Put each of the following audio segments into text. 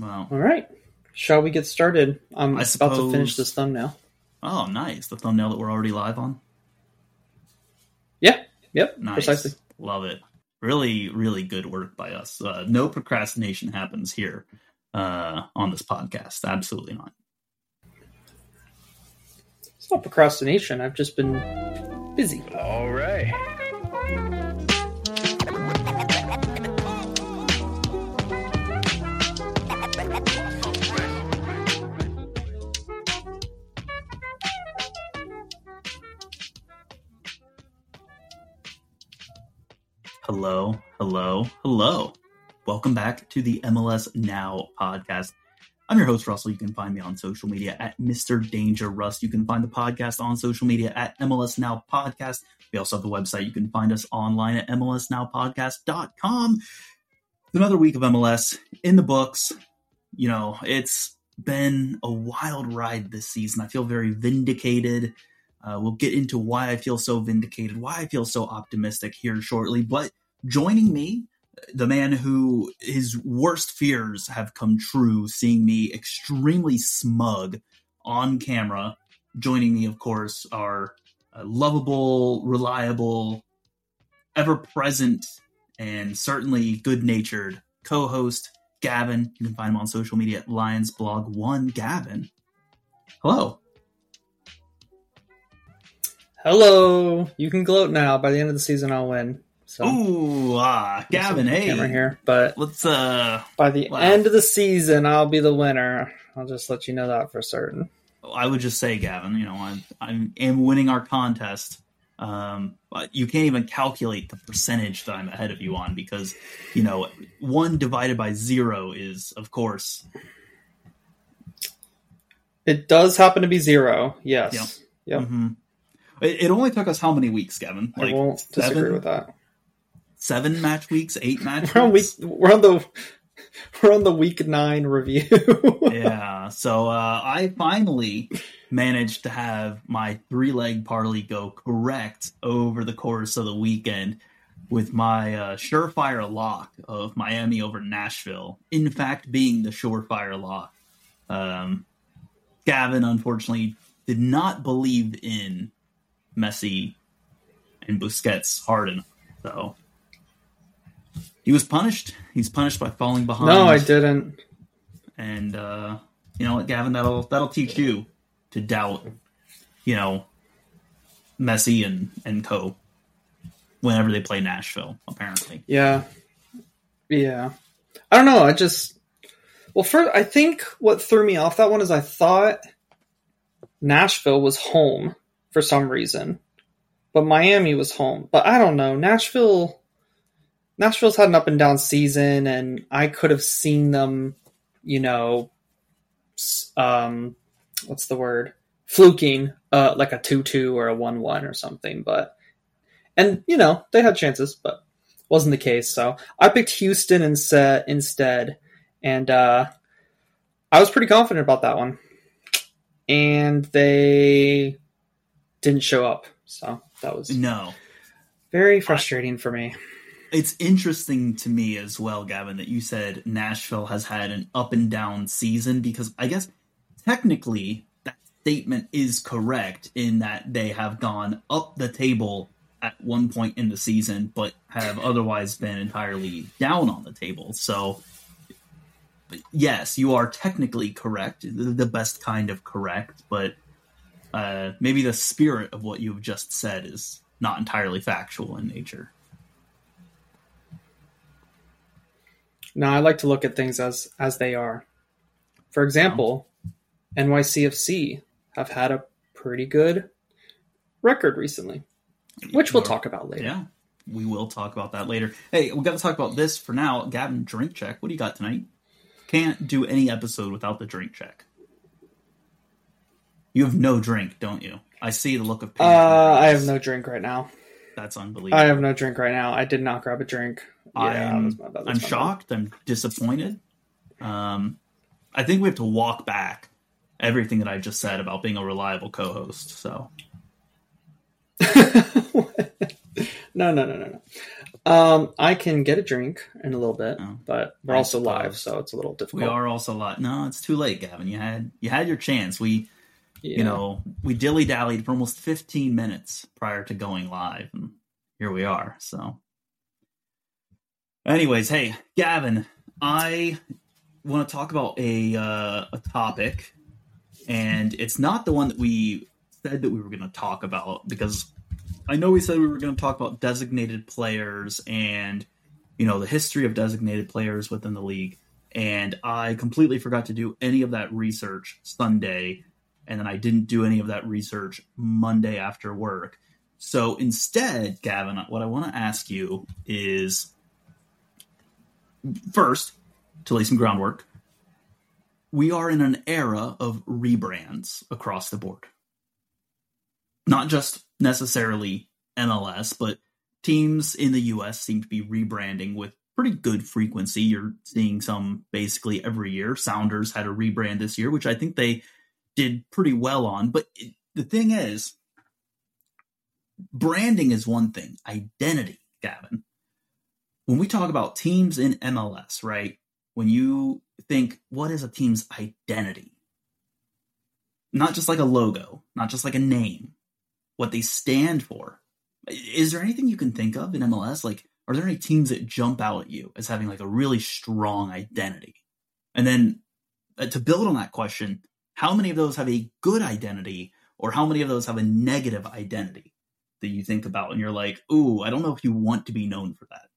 Well, all right. Shall we get started? I'm about to finish this thumbnail. Oh, nice. The thumbnail that we're already live on? Yeah. Yep. Nice. Precisely. Love it. Really, really good work by us. No procrastination happens here on this podcast. Absolutely not. It's not procrastination. I've just been busy. All right. Hello, hello, hello. Welcome back to the MLS Now podcast. I'm your host, Russell. You can find me on social media at Mr. Danger Rust. You can find the podcast on social media at MLS Now Podcast. We also have the website. You can find us online at mlsnowpodcast.com. Another week of MLS in the books. You know, it's been a wild ride this season. I feel very vindicated. We'll get into why I feel so vindicated, why I feel so optimistic here shortly. But joining me, the man who his worst fears have come true, seeing me extremely smug on camera. Joining me, of course, are lovable, reliable, ever-present, and certainly good-natured co-host Gavin. You can find him on social media at LionsBlog1. Gavin, hello. Hello. You can gloat now. By the end of the season, I'll win. So, Gavin, hey. Camera here, but let's by the end of the season, I'll be the winner. I'll just let you know that for certain. I would just say, Gavin, you know, I am winning our contest. But you can't even calculate the percentage that I'm ahead of you on because, you know, 1 divided by 0 is, of course. It does happen to be 0. Yes. Yep. Yep. Mm-hmm. It only took us how many weeks, Gavin? I won't disagree with that. 7 match weeks, 8 match weeks? We're on the week 9 review. Yeah. So I finally managed to have my 3-leg parlay go correct over the course of the weekend with my surefire lock of Miami over Nashville. In fact, being the surefire lock. Gavin, unfortunately, did not believe in Messi and Busquets hard enough. So he was punished. He's punished by falling behind. No, I didn't. And you know what, Gavin, that'll teach you to doubt, you know, Messi and co whenever they play Nashville, apparently. Yeah. I don't know. I think what threw me off that one is I thought Nashville was home for some reason, but Miami was home. But I don't know. Nashville's had an up and down season, and I could have seen them, you know, what's the word? Fluking, like a 2-2 or a 1-1 or something. And you know, they had chances, but wasn't the case. So I picked Houston instead, and I was pretty confident about that one. And they didn't show up, so that was very frustrating for me. It's interesting to me as well, Gavin, that you said Nashville has had an up and down season, because I guess technically that statement is correct in that they have gone up the table at one point in the season, but have otherwise been entirely down on the table. So yes, you are technically correct, the best kind of correct, but maybe the spirit of what you've just said is not entirely factual in nature. No, I like to look at things as they are. For example, NYCFC have had a pretty good record recently, which we'll talk about later. Yeah, we will talk about that later. Hey, we've got to talk about this for now. Gavin, drink check. What do you got tonight? Can't do any episode without the drink check. You have no drink, don't you? I see the look of pain. I have no drink right now. That's unbelievable. I have no drink right now. I did not grab a drink. I'm shocked. I'm disappointed. I think we have to walk back everything that I just said about being a reliable co-host. So No. I can get a drink in a little bit, but we're also live, so it's a little difficult. We are also live. No, it's too late, Gavin. You had your chance. We dilly-dallied for almost 15 minutes prior to going live, and here we are. So, anyways, hey, Gavin, I want to talk about a topic, and it's not the one that we said that we were going to talk about, because I know we said we were going to talk about designated players and, the history of designated players within the league. And I completely forgot to do any of that research Sunday. And then I didn't do any of that research Monday after work. So instead, Gavin, what I want to ask you is, first, to lay some groundwork, we are in an era of rebrands across the board. Not just necessarily MLS, but teams in the US seem to be rebranding with pretty good frequency. You're seeing some basically every year. Sounders had a rebrand this year, which I think they did pretty well on. But the thing is, branding is one thing. Identity, Gavin. When we talk about teams in MLS, right? When you think, what is a team's identity? Not just like a logo, not just like a name, what they stand for. Is there anything you can think of in MLS? Like, are there any teams that jump out at you as having like a really strong identity? And then to build on that question, how many of those have a good identity, or how many of those have a negative identity that you think about and you're like, ooh, I don't know if you want to be known for that.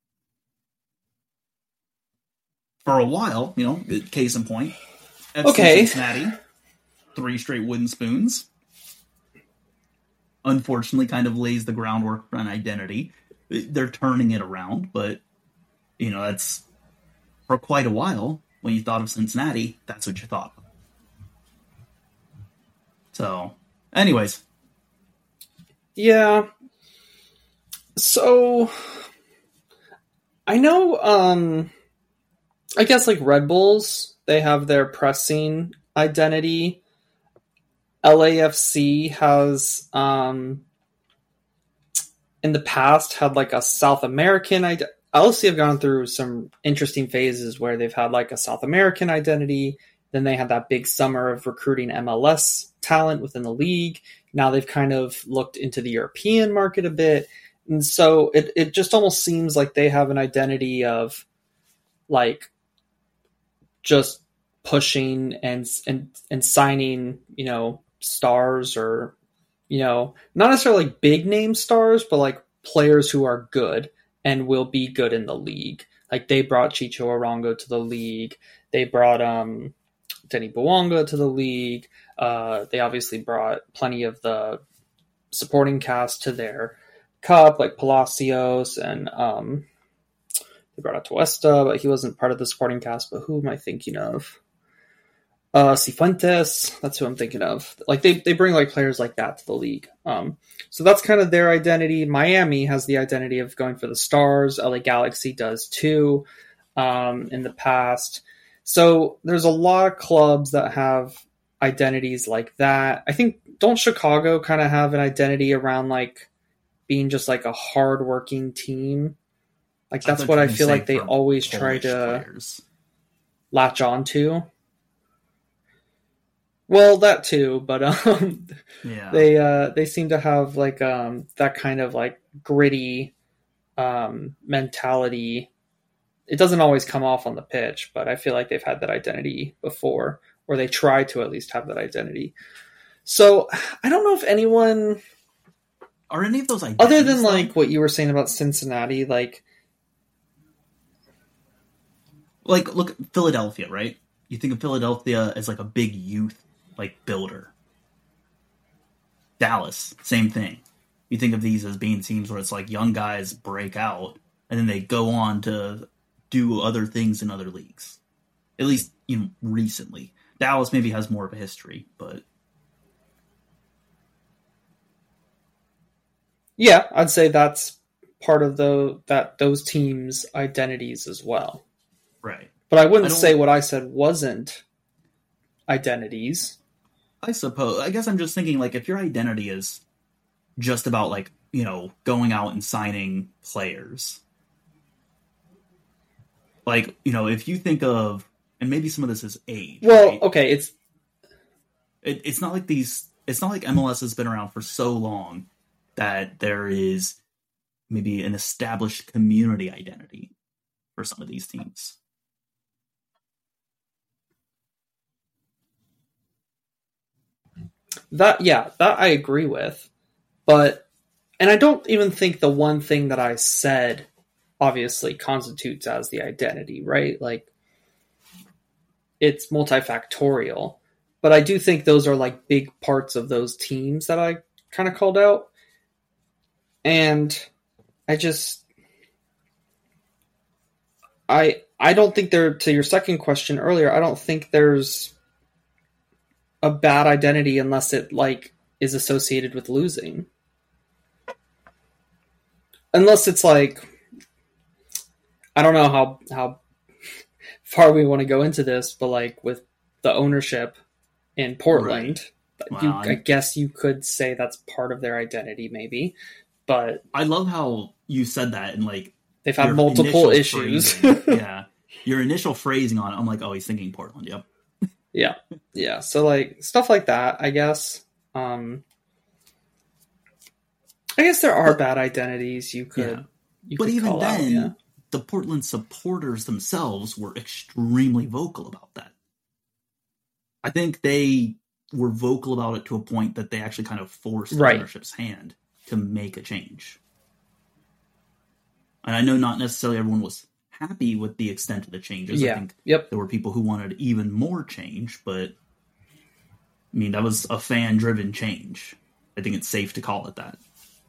For a while, case in point, FC Cincinnati, 3 straight wooden spoons. Unfortunately, kind of lays the groundwork for an identity. They're turning it around, but, that's for quite a while. When you thought of Cincinnati, that's what you thought of. So, anyways. Yeah. So, I know, I guess like Red Bulls, they have their pressing identity. LAFC has, in the past, had like a South American identity. LAFC have gone through some interesting phases where they've had like a South American identity. Then they had that big summer of recruiting MLS talent within the league. Now they've kind of looked into the European market a bit. And so it just almost seems like they have an identity of like just pushing and signing, stars, or, not necessarily like big name stars, but like players who are good and will be good in the league. Like they brought Chicho Arango to the league. They brought Denny Bouanga to the league. They obviously brought plenty of the supporting cast to their cup, like Palacios, and they brought out Tuesta, but he wasn't part of the supporting cast. But who am I thinking of? Cifuentes, that's who I'm thinking of. Like they bring like players like that to the league. So that's kind of their identity. Miami has the identity of going for the stars. LA Galaxy does too, in the past. So there's a lot of clubs that have identities like that. I think, don't Chicago kind of have an identity around like being just like a hardworking team? Like that's what I feel like they always try to latch on to. Well, that too, but yeah. They seem to have like that kind of like gritty mentality. It doesn't always come off on the pitch, but I feel like they've had that identity before, or they try to at least have that identity. So I don't know if anyone, are any of those identities, other than like what you were saying about Cincinnati, like look, Philadelphia, right? You think of Philadelphia as like a big youth like builder. Dallas, same thing. You think of these as being teams where it's like young guys break out and then they go on to do other things in other leagues. At least, recently. Dallas maybe has more of a history, but yeah, I'd say that's part of those teams' identities as well. Right. But I wouldn't say what I said wasn't identities. I suppose. I guess I'm just thinking, like, if your identity is just about, like, going out and signing players. Like, if you think of, and maybe some of this is age. Well, right? okay, It's not like MLS has been around for so long that there is maybe an established community identity for some of these teams. That I agree with. But, and I don't even think the one thing that I said obviously constitutes as the identity, right? Like, it's multifactorial. But I do think those are like big parts of those teams that I kind of called out. And I don't think to your second question earlier, I don't think there's a bad identity unless it like is associated with losing. Unless it's like, I don't know how far we want to go into this, but like with the ownership in Portland, right. Wow. I guess you could say that's part of their identity, maybe. But I love how you said that, and like they've had multiple issues. Yeah, your initial phrasing on it, I'm like, oh, he's thinking Portland. Yep. Yeah. So like stuff like that, I guess. I guess there are bad identities you could. Yeah. But even then, the Portland supporters themselves were extremely vocal about that. I think they were vocal about it to a point that they actually kind of forced ownership's hand to make a change. And I know not necessarily everyone was happy with the extent of the changes. Yeah. I think there were people who wanted even more change, but I mean, that was a fan-driven change. I think it's safe to call it that.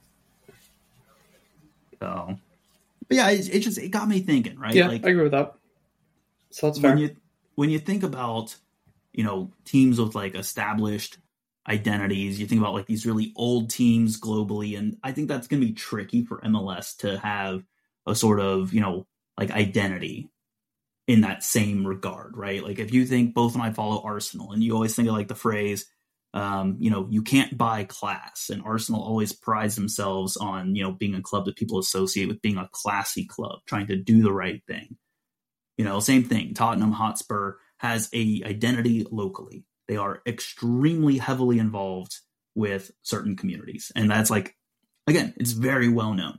So, but yeah, it got me thinking, right? Yeah, like, I agree with that. So that's fair. When you think about, teams with like established identities, you think about like these really old teams globally, and I think that's going to be tricky for MLS to have a sort of, like identity in that same regard, right? Like if you think, both and I follow Arsenal, and you always think of like the phrase, you can't buy class, and Arsenal always prides themselves on, being a club that people associate with being a classy club, trying to do the right thing. Same thing. Tottenham Hotspur has a identity locally. They are extremely heavily involved with certain communities. And that's like, again, it's very well known.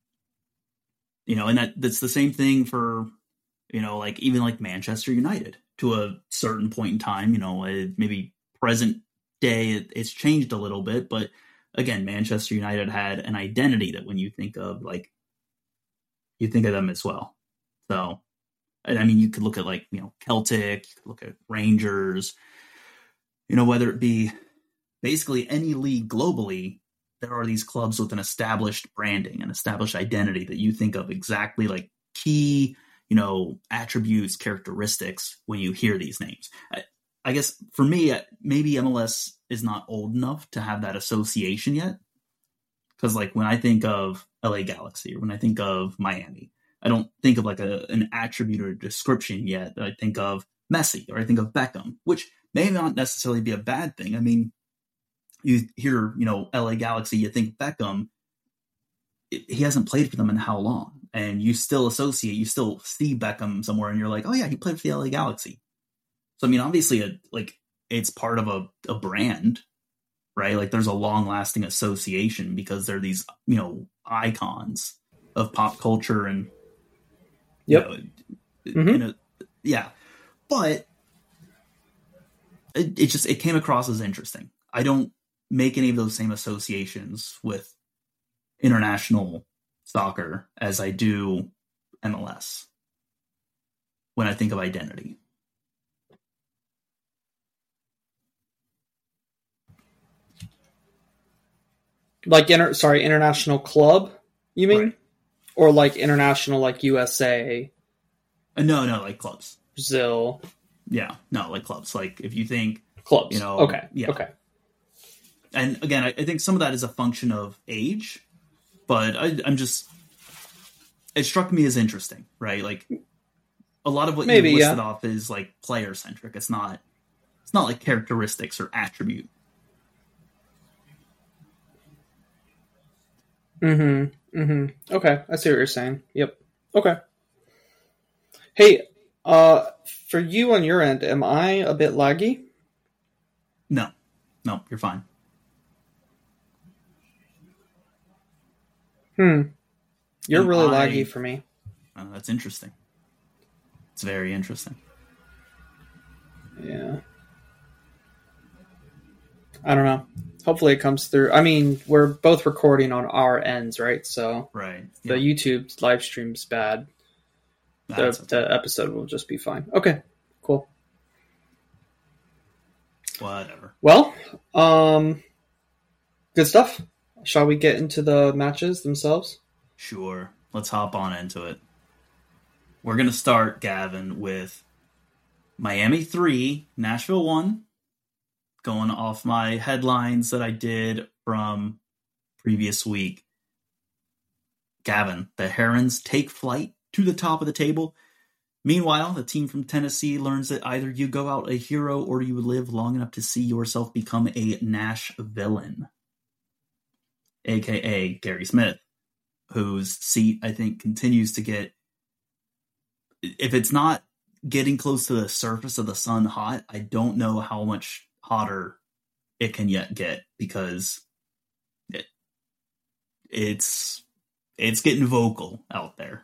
And that's the same thing for, like even like Manchester United to a certain point in time, maybe present day, it's changed a little bit. But again, Manchester United had an identity that when you think of like, you think of them as well. So, I mean, you could look at like, Celtic, you could look at Rangers, whether it be basically any league globally, there are these clubs with an established branding, an established identity that you think of exactly like key, attributes, characteristics when you hear these names. I guess for me, maybe MLS is not old enough to have that association yet. Because like when I think of LA Galaxy or when I think of Miami, I don't think of like an attribute or a description yet. I think of Messi or I think of Beckham, which may not necessarily be a bad thing. I mean, you hear, LA Galaxy, you think Beckham, he hasn't played for them in how long? And you still see Beckham somewhere and you're like, oh yeah, he played for the LA Galaxy. So, I mean, obviously it's part of a brand, right? Like there's a long lasting association because they're these, icons of pop culture and, yeah. But it came across as interesting. I don't make any of those same associations with international soccer as I do MLS when I think of identity. Like international club, you mean? Right. Or like international, like USA? No, like clubs. Brazil. Yeah, no, like clubs. Like if you think clubs, okay, yeah, okay. And again, I think some of that is a function of age, but it struck me as interesting, right? Like a lot of what you listed off is like player centric. It's not like characteristics or attribute. Mm-hmm. Mm-hmm. Okay, I see what you're saying. Yep. Okay. Hey, for you on your end, am I a bit laggy? No, no, you're fine. Hmm. You're Am really laggy I? for me. That's interesting. It's very interesting. Yeah. I don't know. Hopefully it comes through. I mean, we're both recording on our ends, right? So Right. the Yeah. YouTube live stream's bad. That's The okay. episode will just be fine. Okay. Cool. Whatever. Well, good stuff. Shall we get into the matches themselves? Sure. Let's hop on into it. We're gonna start, Gavin, with Miami 3, Nashville 1. Going off my headlines that I did from previous week. Gavin, the Herons take flight to the top of the table. Meanwhile, the team from Tennessee learns that either you go out a hero or you live long enough to see yourself become a Nash villain, aka Gary Smith, whose seat I think continues to get, if it's not getting close to the surface of the sun hot, I don't know how much hotter it can yet get, because it's getting vocal out there.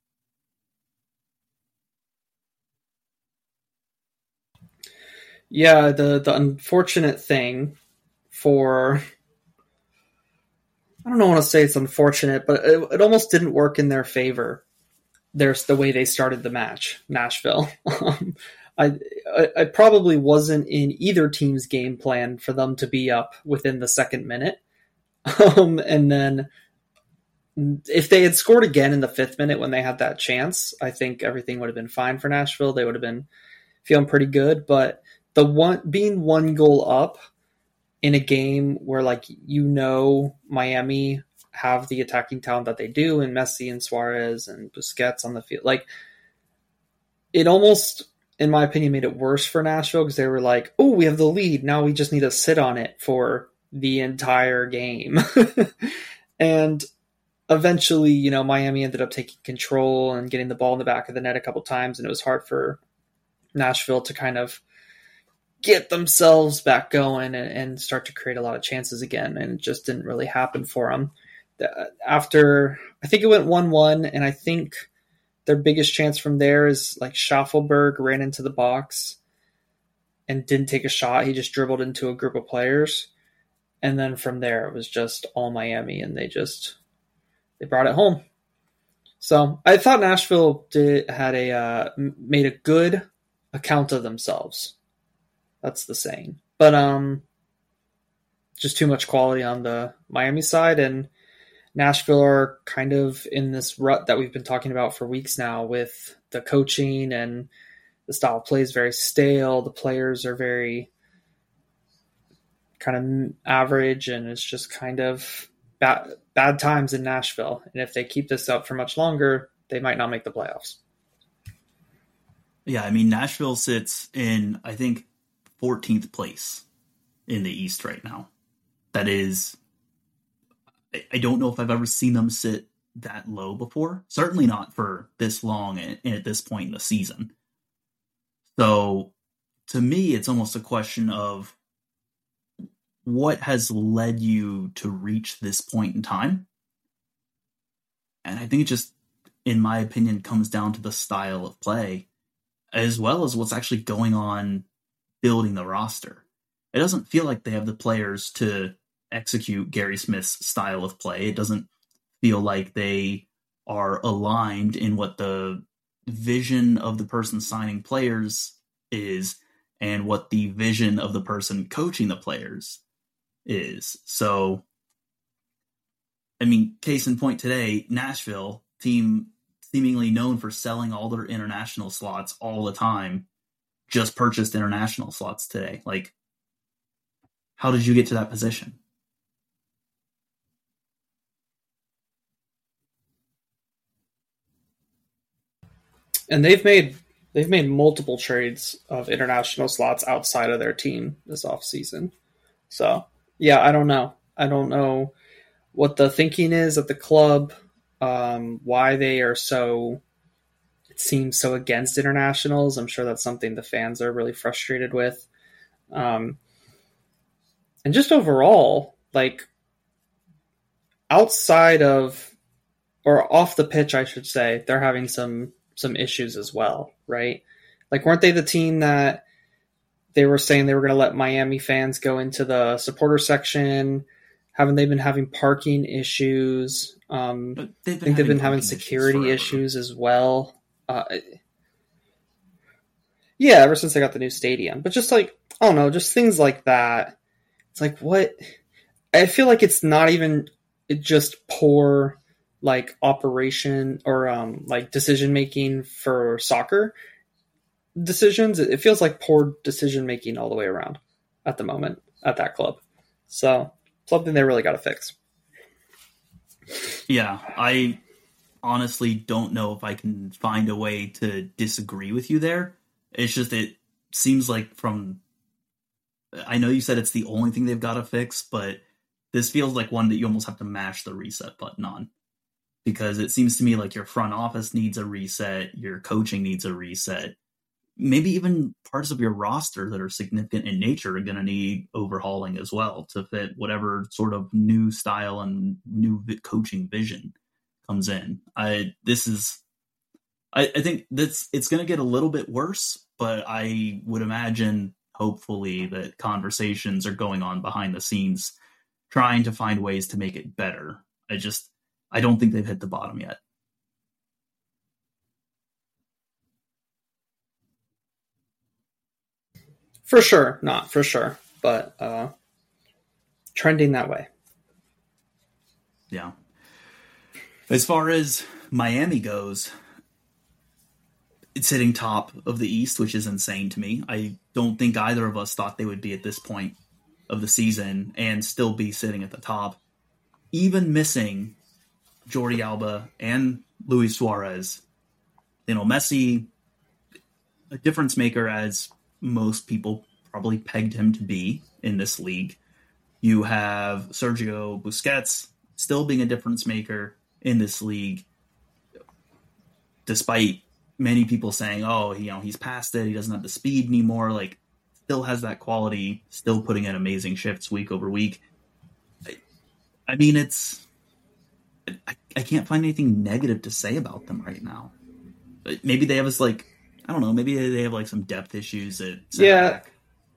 Yeah, the unfortunate thing for I don't know want to say it's unfortunate, but it almost didn't work in their favor. There's the way they started the match, Nashville. I I probably wasn't in either team's game plan for them to be up within the second minute. And then if they had scored again in the fifth minute when they had that chance, I think everything would have been fine for Nashville. They would have been feeling pretty good. But the one being one goal up in a game where, like, Miami have the attacking talent that they do, and Messi and Suarez and Busquets on the field, like, it almost, in my opinion, made it worse for Nashville because they were like, oh, we have the lead. Now we just need to sit on it for the entire game. And eventually, Miami ended up taking control and getting the ball in the back of the net a couple times, and it was hard for Nashville to kind of get themselves back going and start to create a lot of chances again, and it just didn't really happen for them. After, I think it went 1-1, and I think their biggest chance from there is like Schaffelberg ran into the box and didn't take a shot. He just dribbled into a group of players, and then from there it was just all Miami, and they brought it home. So I thought Nashville made a good account of themselves. That's the saying. But just too much quality on the Miami side, and Nashville are kind of in this rut that we've been talking about for weeks now, with the coaching, and the style of play is very stale. The players are very kind of average, and it's just kind of bad times in Nashville. And if they keep this up for much longer, they might not make the playoffs. Yeah, I mean, Nashville sits in, I think, 14th place in the East right now. That is, I don't know if I've ever seen them sit that low before. Certainly not for this long and at this point in the season. So, to me, it's almost a question of what has led you to reach this point in time. And I think it just, in my opinion, comes down to the style of play, as well as what's actually going on building the roster. It doesn't feel like they have the players to execute Gary Smith's style of play. It doesn't feel like they are aligned in what the vision of the person signing players is and what the vision of the person coaching the players is. So, I mean, case in point today, Nashville, team seemingly known for selling all their international slots all the time, just purchased international slots today. Like, how did you get to that position? And they've made multiple trades of international slots outside of their team this offseason. So, yeah, I don't know. I don't know what the thinking is at the club, why they are so, it seems so against internationals. I'm sure that's something the fans are really frustrated with. And just overall, like outside of, or off the pitch, I should say, they're having some issues as well, right? Like, weren't they the team that they were saying they were going to let Miami fans go into the supporter section? Haven't they been having parking issues? I think they've been having security issues as well. Yeah, ever since they got the new stadium. But just like, I don't know, just things like that. It's like, what? I feel like it's not even just poor like operation or like decision making for soccer decisions. It feels like poor decision making all the way around at the moment at that club. So something they really got to fix. Yeah, I honestly don't know if I can find a way to disagree with you there. It's just, it seems like I know you said it's the only thing they've got to fix, but this feels like one that you almost have to mash the reset button on. Because it seems to me like your front office needs a reset, your coaching needs a reset. Maybe even parts of your roster that are significant in nature are going to need overhauling as well to fit whatever sort of new style and new coaching vision comes in. I think it's going to get a little bit worse, but I would imagine, hopefully, that conversations are going on behind the scenes trying to find ways to make it better. I don't think they've hit the bottom yet. For sure. Not for sure. But trending that way. Yeah. As far as Miami goes, it's sitting top of the East, which is insane to me. I don't think either of us thought they would be at this point of the season and still be sitting at the top. Even missing Jordi Alba and Luis Suarez. Messi, a difference maker as most people probably pegged him to be in this league. You have Sergio Busquets still being a difference maker in this league, despite many people saying, oh, he's past it, he doesn't have the speed anymore, like, still has that quality, still putting in amazing shifts week over week. I mean, I can't find anything negative to say about them right now. Maybe they have maybe they have some depth issues at center back.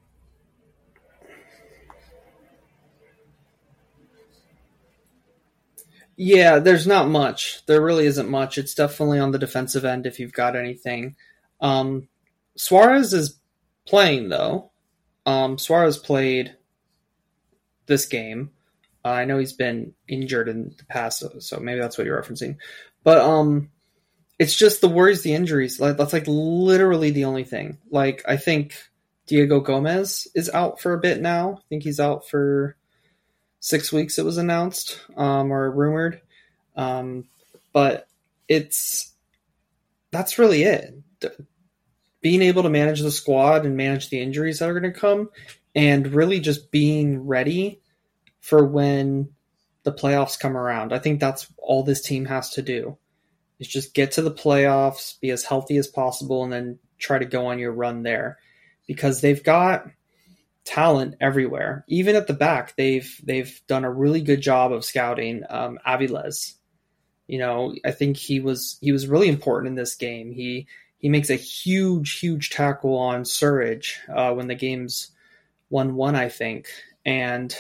Yeah, there's not much. There really isn't much. It's definitely on the defensive end if you've got anything. Suarez is playing, though. Suarez played this game. I know he's been injured in the past, so maybe that's what you're referencing. But it's just the worries, the injuries. That's like literally the only thing. Like, I think Diego Gomez is out for a bit now. I think he's out for 6 weeks, it was announced, or rumored. But that's really it. Being able to manage the squad and manage the injuries that are going to come, and really just being ready for when the playoffs come around. I think that's all this team has to do, is just get to the playoffs, be as healthy as possible, and then try to go on your run there. Because they've got talent everywhere. Even at the back, they've done a really good job of scouting Aviles. I think he was really important in this game. He makes a huge tackle on Surridge when the game's 1-1, I think. And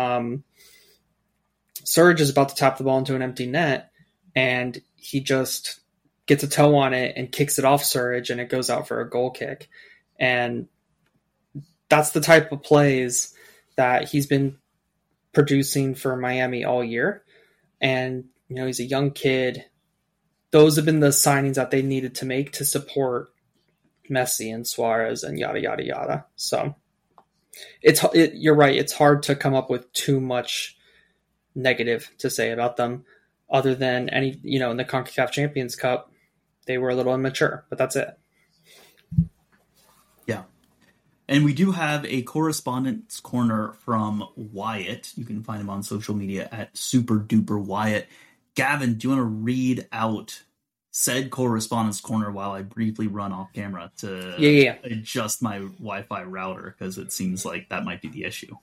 Surridge is about to tap the ball into an empty net, and he just gets a toe on it and kicks it off Surridge, and it goes out for a goal kick. And that's the type of plays that he's been producing for Miami all year. And, he's a young kid. Those have been the signings that they needed to make to support Messi and Suarez and yada, yada, yada. So you're right. It's hard to come up with too much negative to say about them, other than in the CONCACAF Champions Cup, they were a little immature, but that's it. Yeah. And we do have a correspondence corner from Wyatt. You can find him on social media at Super Duper Wyatt. Gavin, do you want to read out said correspondence corner while I briefly run off camera to adjust my Wi-Fi router? Because it seems like that might be the issue.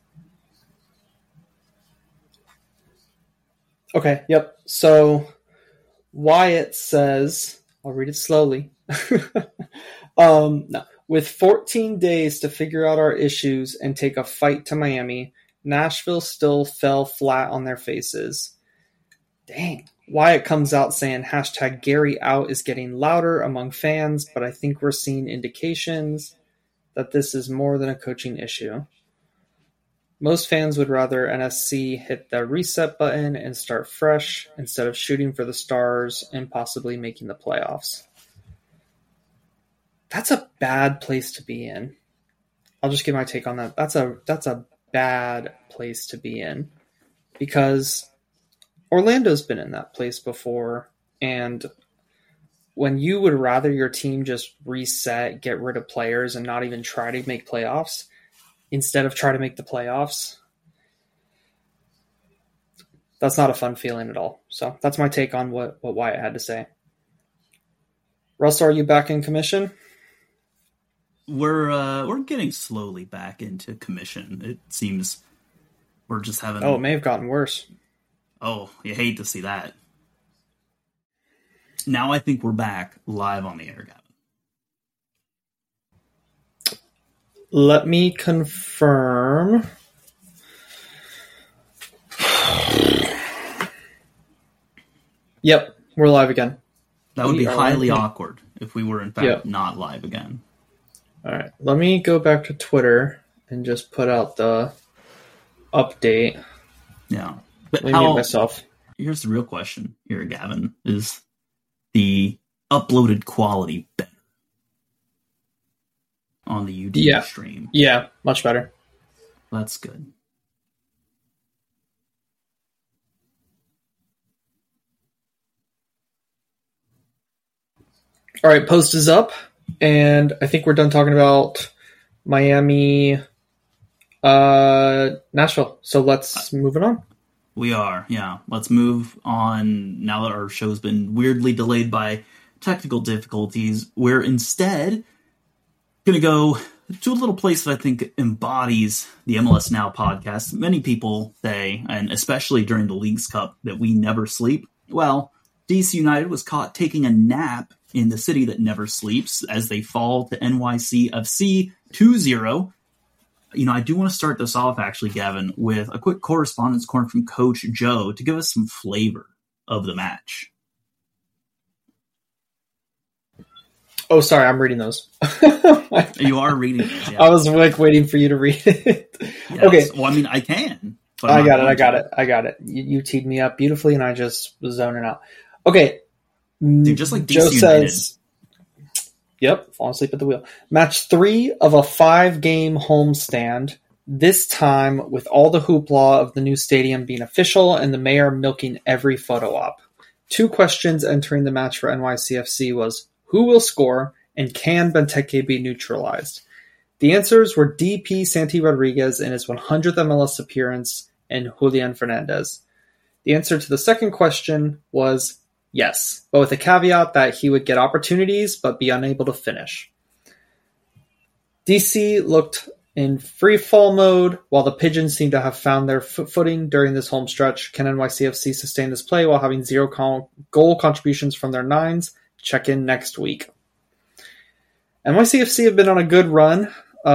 Okay, yep. So Wyatt says, I'll read it slowly. No. With 14 days to figure out our issues and take a fight to Miami, Nashville still fell flat on their faces. Dang. Wyatt comes out saying hashtag Gary out is getting louder among fans, but I think we're seeing indications that this is more than a coaching issue. Most fans would rather NSC hit the reset button and start fresh instead of shooting for the stars and possibly making the playoffs. That's a bad place to be in. I'll just give my take on that. That's a bad place to be in because Orlando's been in that place before, and when you would rather your team just reset, get rid of players, and not even try to make playoffs instead of try to make the playoffs, that's not a fun feeling at all. So that's my take on what Wyatt had to say. Russell, are you back in commission? We're getting slowly back into commission. It seems we're just having... Oh, it may have gotten worse. Oh, you hate to see that. Now I think we're back live on the air, Gavin. Let me confirm. Yep, we're live again. That would be highly awkward if we were in fact not live again. All right, let me go back to Twitter and just put out the update. Yeah. But let me mute myself. Here's the real question here, Gavin. Is the uploaded quality better on the YouTube stream? Yeah, much better. That's good. All right, post is up, and I think we're done talking about Miami, Nashville. So let's move it on. We are, yeah. Let's move on now that our show's been weirdly delayed by technical difficulties. We're instead going to go to a little place that I think embodies the MLS Now podcast. Many people say, and especially during the Leagues Cup, that we never sleep. Well, DC United was caught taking a nap in the city that never sleeps as they fall to NYCFC 2-0. You know, I do want to start this off, actually, Gavin, with a quick correspondence corner from Coach Joe to give us some flavor of the match. Oh, sorry, I'm reading those. You are reading those, yeah. I was waiting for you to read it. Yes. Okay. Well, I mean, I can. But I got it. You teed me up beautifully, and I just was zoning out. Okay. Dude, just like DC Joe United. Says, yep, falling asleep at the wheel. Match 3 of a 5-game homestand, this time with all the hoopla of the new stadium being official and the mayor milking every photo op. 2 questions entering the match for NYCFC was, who will score and can Benteke be neutralized? The answers were DP Santi Rodriguez in his 100th MLS appearance and Julian Fernandez. The answer to the second question was yes, but with a caveat that he would get opportunities but be unable to finish. DC looked in free fall mode, while the Pigeons seem to have found their footing during this home stretch. Can NYCFC sustain this play while having 0 goal contributions from their 9s? Check in next week. NYCFC have been on a good run.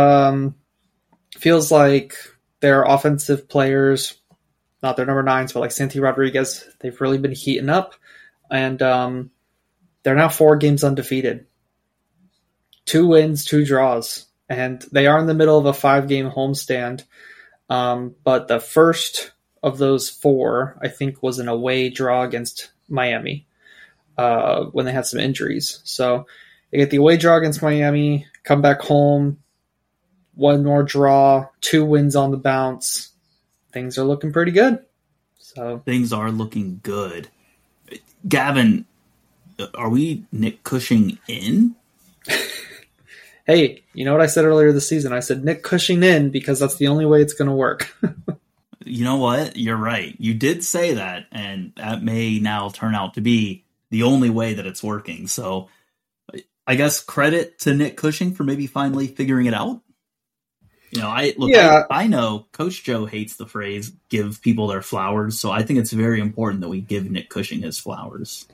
Feels like their offensive players, not their number 9s, but like Santi Rodriguez, they've really been heating up. And they're now 4 games undefeated. 2 wins, 2 draws. And they are in the middle of a 5-game homestand. But the first of those 4, I think, was an away draw against Miami when they had some injuries. So they get the away draw against Miami, come back home, 1 more draw, 2 wins on the bounce. Things are looking pretty good. So things are looking good. Gavin, are we Nick Cushing in? Hey, you know what I said earlier this season? I said Nick Cushing in because that's the only way it's going to work. You know what? You're right. You did say that, and that may now turn out to be the only way that it's working. So I guess credit to Nick Cushing for maybe finally figuring it out. I know Coach Joe hates the phrase "give people their flowers," so I think it's very important that we give Nick Cushing his flowers.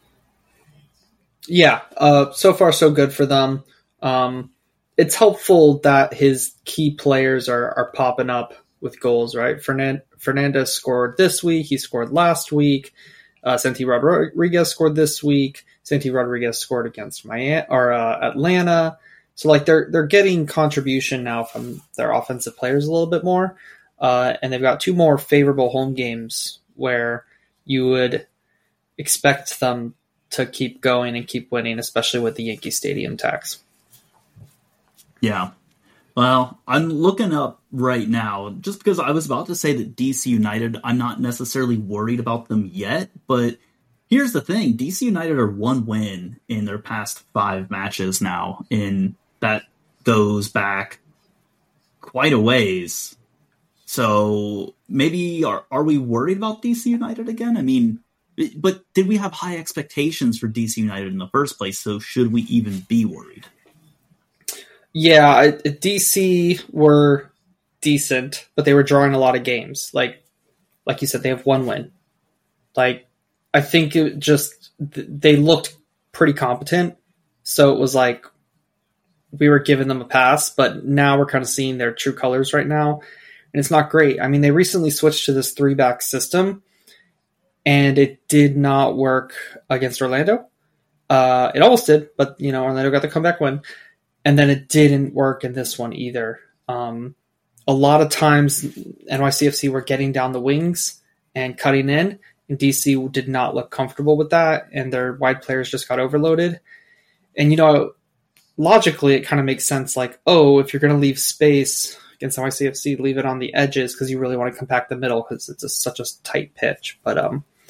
Yeah, so far so good for them. It's helpful that his key players are popping up with goals, right? Fernandez scored this week. He scored last week. Santi Rodriguez scored this week. Santi Rodriguez scored against Atlanta. So like they're getting contribution now from their offensive players a little bit more, and they've got 2 more favorable home games where you would expect them to keep going and keep winning, especially with the Yankee Stadium tax. Yeah. Well, I'm looking up right now just because I was about to say that DC United, I'm not necessarily worried about them yet, but here's the thing. DC United are 1 win in their past 5 matches now, and that goes back quite a ways. So maybe are we worried about DC United again? I mean, but did we have high expectations for DC United in the first place? So should we even be worried? Yeah, DC were decent, but they were drawing a lot of games. Like you said, they have 1 win. Like, I think they looked pretty competent. So it was like we were giving them a pass, but now we're kind of seeing their true colors right now. And it's not great. I mean, they recently switched to this 3-back system, and it did not work against Orlando. It almost did, but, Orlando got the comeback win. And then it didn't work in this one either. A lot of times, NYCFC were getting down the wings and cutting in, and DC did not look comfortable with that, and their wide players just got overloaded. And, logically, it kind of makes sense, like, if you're going to leave space against NYCFC, leave it on the edges because you really want to compact the middle because it's such a tight pitch. But,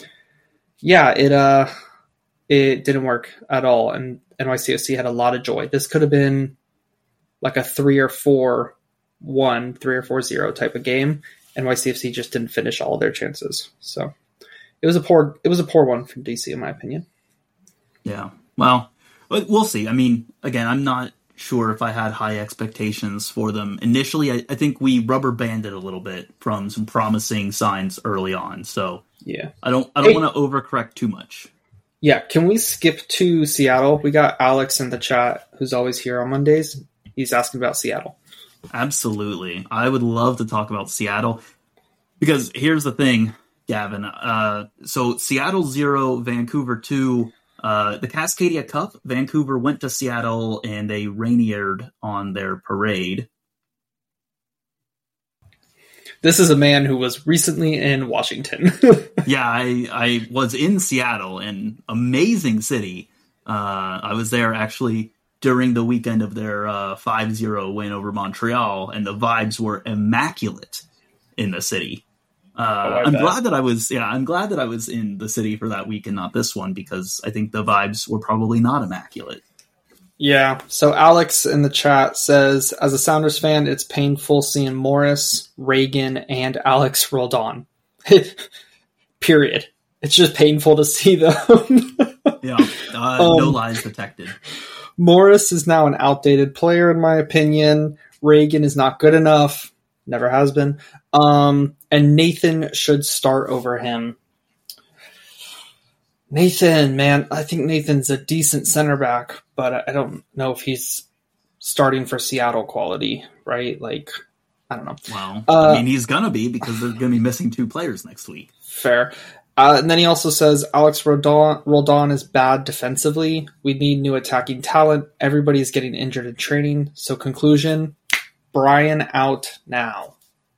it didn't work at all, and NYCFC had a lot of joy. This could have been like a 3 or 4-1, 3 or 4-0 type of game. NYCFC just didn't finish all of their chances. So it was a poor one from DC, in my opinion. Yeah. Well, we'll see. I mean, again, I'm not sure if I had high expectations for them. Initially, I think we rubber banded a little bit from some promising signs early on. So yeah, I don't want to overcorrect too much. Yeah, can we skip to Seattle? We got Alex in the chat, who's always here on Mondays. He's asking about Seattle. Absolutely. I would love to talk about Seattle because here's the thing, Gavin. So Seattle 0, Vancouver 2. The Cascadia Cup, Vancouver went to Seattle and they rainier'd on their parade. This is a man who was recently in Washington. Yeah, I was in Seattle, an amazing city. I was there actually during the weekend of their 5-0 win over Montreal, and the vibes were immaculate in the city. I'm glad that I was in the city for that week and not this one, because I think the vibes were probably not immaculate. Yeah, so Alex in the chat says, as a Sounders fan, it's painful seeing Morris, Reagan, and Alex Roldan. Period. It's just painful to see them. Yeah, no lies detected. Morris is now an outdated player, in my opinion. Reagan is not good enough. Never has been. And Nathan should start over him. Nathan, man, I think Nathan's a decent center back, but I don't know if he's starting for Seattle quality, right? Like, I don't know. Well, I mean, he's going to be, because they're going to be missing 2 players next week. Fair. And then he also says, Alex Roldan is bad defensively. We need new attacking talent. Everybody's getting injured in training. So conclusion, Brian out now.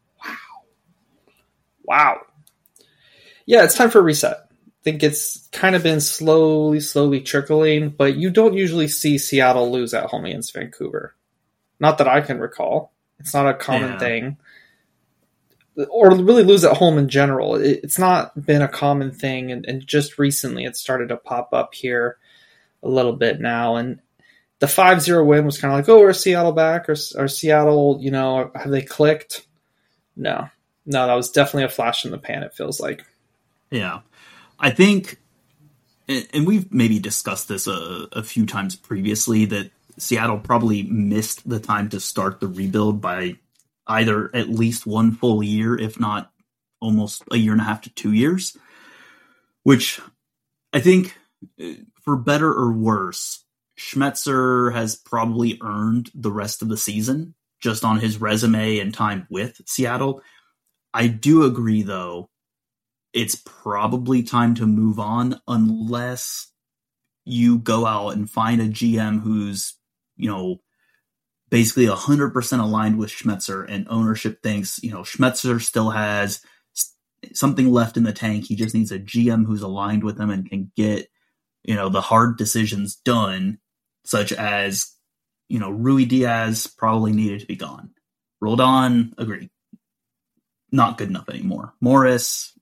Wow. Yeah, it's time for a reset. I think it's kind of been slowly trickling, but you don't usually see Seattle lose at home against Vancouver. Not that I can recall. It's not a common thing. Or really lose at home in general. It's not been a common thing, and just recently it started to pop up here a little bit now. And the 5-0 win was kind of like, oh, we're Seattle back, or Seattle, you know, have they clicked? No, that was definitely a flash in the pan, it feels like. Yeah. I think, and we've maybe discussed this a few times previously, that Seattle probably missed the time to start the rebuild by either at least one full year, if not almost a year and a half to 2 years, which I think, for better or worse, Schmetzer has probably earned the rest of the season just on his resume and time with Seattle. I do agree, though, it's probably time to move on unless you go out and find a GM who's, you know, basically 100% aligned with Schmetzer, and ownership thinks, you know, Schmetzer still has something left in the tank. He just needs a GM who's aligned with him and can get, you know, the hard decisions done, such as, you know, Rui Diaz probably needed to be gone. Roldan, agree. Not good enough anymore. Morris,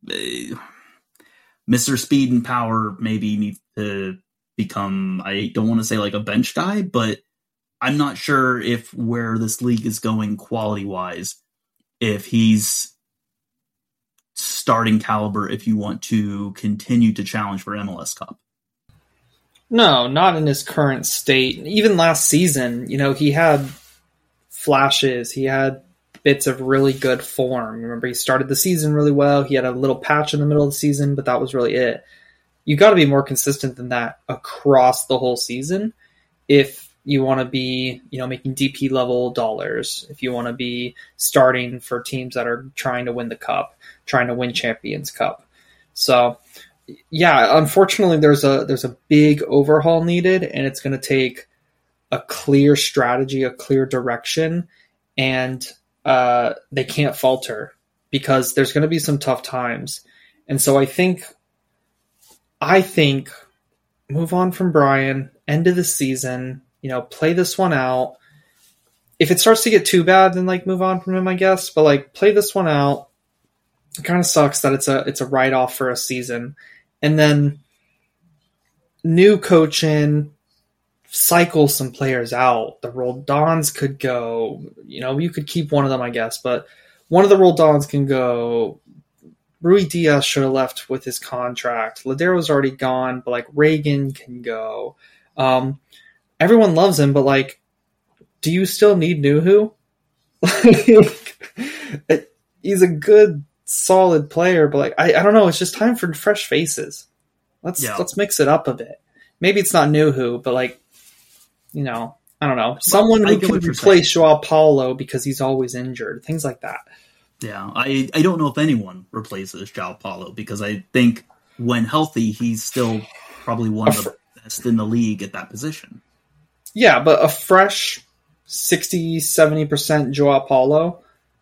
Mr. Speed and Power maybe needs to become, I don't want to say like a bench guy, but I'm not sure if where this league is going quality-wise, if he's starting caliber if you want to continue to challenge for MLS Cup. No, not in his current state. Even last season, you know, he had flashes. He had bits of really good form. Remember, he started the season really well. He had a little patch in the middle of the season, but that was really it. You got to be more consistent than that across the whole season if you want to be, you know, making DP level dollars, if you want to be starting for teams that are trying to win the cup, trying to win Champions Cup. So, yeah, unfortunately, there's a big overhaul needed, and it's going to take a clear strategy, a clear direction, and they can't falter because there's going to be some tough times. And so I think move on from Brian, end of the season, you know, play this one out. If it starts to get too bad, then like move on from him, I guess. But like play this one out. It kind of sucks that it's a write-off for a season. And then new coach in, cycle some players out. The Roldans could go. You know, you could keep one of them, I guess. But one of the Roldans can go. Rui Diaz should have left with his contract. Ladero's already gone, but like Reagan can go. Everyone loves him, but like, do you still need Nuhu? He's a good, solid player, but like, I don't know. It's just time for fresh faces. Let's mix it up a bit. Maybe it's not Nuhu, but like, you know, I don't know. Someone who can replace Joao Paulo because he's always injured. Things like that. Yeah, I don't know if anyone replaces Joao Paulo because I think when healthy, he's still probably one of the best in the league at that position. Yeah, but a fresh 60-70% Joao Paulo,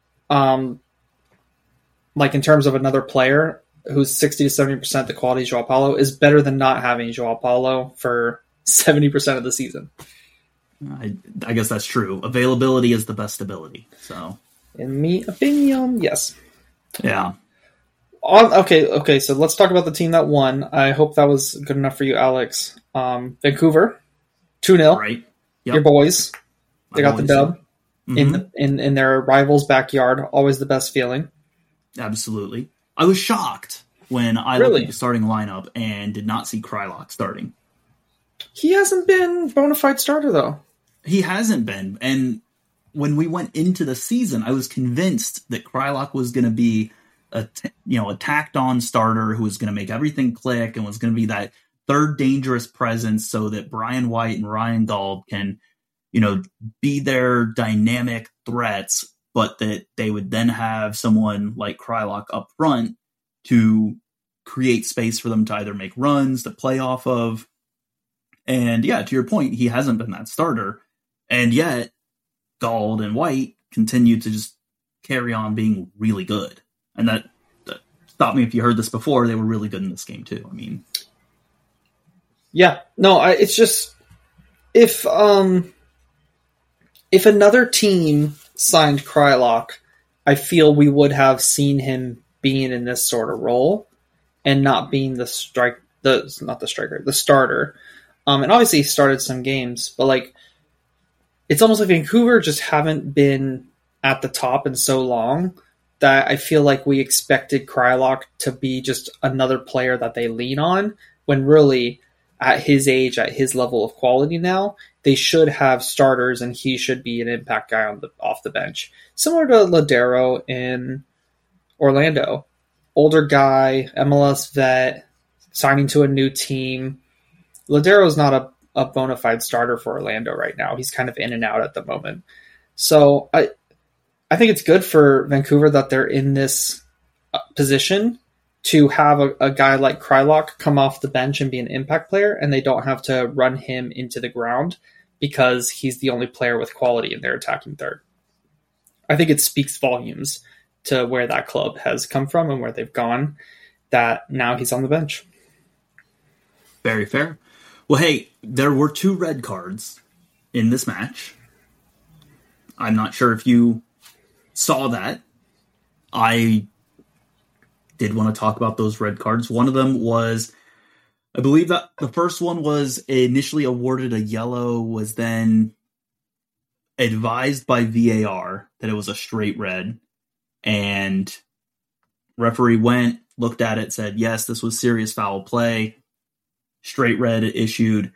like in terms of another player who's 60-70% the quality of Joao Paulo, is better than not having Joao Paulo for 70% of the season. I guess that's true. Availability is the best ability. So, in my opinion, yes. Yeah. Okay. So let's talk about the team that won. I hope that was good enough for you, Alex. Vancouver, 2-0. Right. Yep. Your boys. They got the dub in their rival's backyard. Always the best feeling. Absolutely. I was shocked when I looked at the starting lineup and did not see Krylak starting. He hasn't been bona fide starter, though. He hasn't been. And when we went into the season, I was convinced that Krylak was going to be a tacked-on starter who was going to make everything click and was going to be that third dangerous presence so that Brian White and Ryan Gauld can, you know, be their dynamic threats, but that they would then have someone like Krylak up front to create space for them to either make runs, to play off of. And yeah, to your point, he hasn't been that starter. And yet, Gauld and White continue to just carry on being really good. And that stop me if you heard this before, they were really good in this game too. I mean, yeah, no, it's just if another team signed Krylak, I feel we would have seen him being in this sort of role and not being the starter. And obviously he started some games, but like it's almost like Vancouver just haven't been at the top in so long that I feel like we expected Krylock to be just another player that they lean on, when really at his age, at his level of quality now, they should have starters and he should be an impact guy off the bench. Similar to Ladero in Orlando. Older guy, MLS vet, signing to a new team. Ladero's not a bona fide starter for Orlando right now. He's kind of in and out at the moment. So I think it's good for Vancouver that they're in this position to have a guy like Krylock come off the bench and be an impact player, and they don't have to run him into the ground because he's the only player with quality in their attacking third. I think it speaks volumes to where that club has come from and where they've gone, that now he's on the bench. Very fair. Well, hey, there were 2 red cards in this match. I'm not sure if you saw that. I did want to talk about those red cards. One of them was, I believe that the first one was initially awarded a yellow, was then advised by VAR that it was a straight red, and referee went, looked at it, said, yes, this was serious foul play. Straight red issued.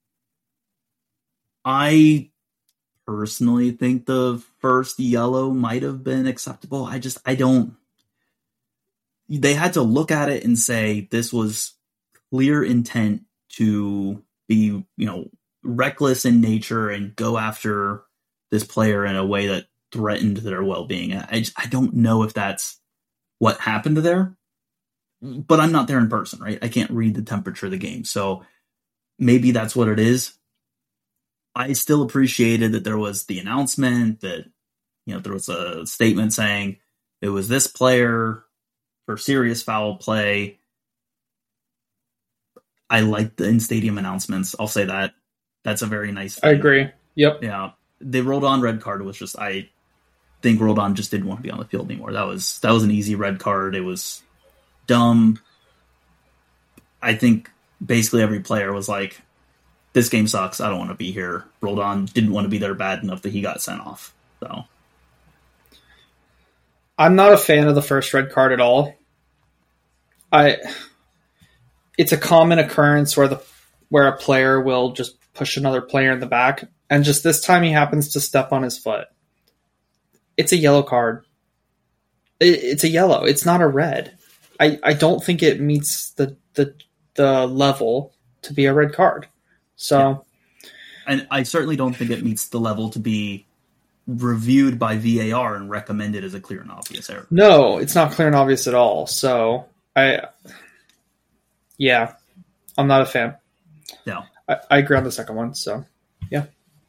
I personally think the first yellow might have been acceptable. I don't. They had to look at it and say this was clear intent to be, reckless in nature and go after this player in a way that threatened their well-being. I don't know if that's what happened there. But I'm not there in person, right? I can't read the temperature of the game. So maybe that's what it is. I still appreciated that there was the announcement, that there was a statement saying it was this player for serious foul play. I like the in-stadium announcements. I'll say that. That's a very nice thing. I agree. Yep. Yeah. The Roldan red card was just, I think Roldan just didn't want to be on the field anymore. That was an easy red card. It was dumb. I think basically every player was like, this game sucks. I don't want to be here. Roldan didn't want to be there bad enough that he got sent off. So I'm not a fan of the first red card at all. It's a common occurrence where a player will just push another player in the back, and just this time he happens to step on his foot. It's a yellow card. It's a yellow. It's not a red. I don't think it meets the level to be a red card. So, yeah. And I certainly don't think it meets the level to be reviewed by VAR and recommended as a clear and obvious error. No, it's not clear and obvious at all. So I'm not a fan. No, I agree on the second one. So yeah,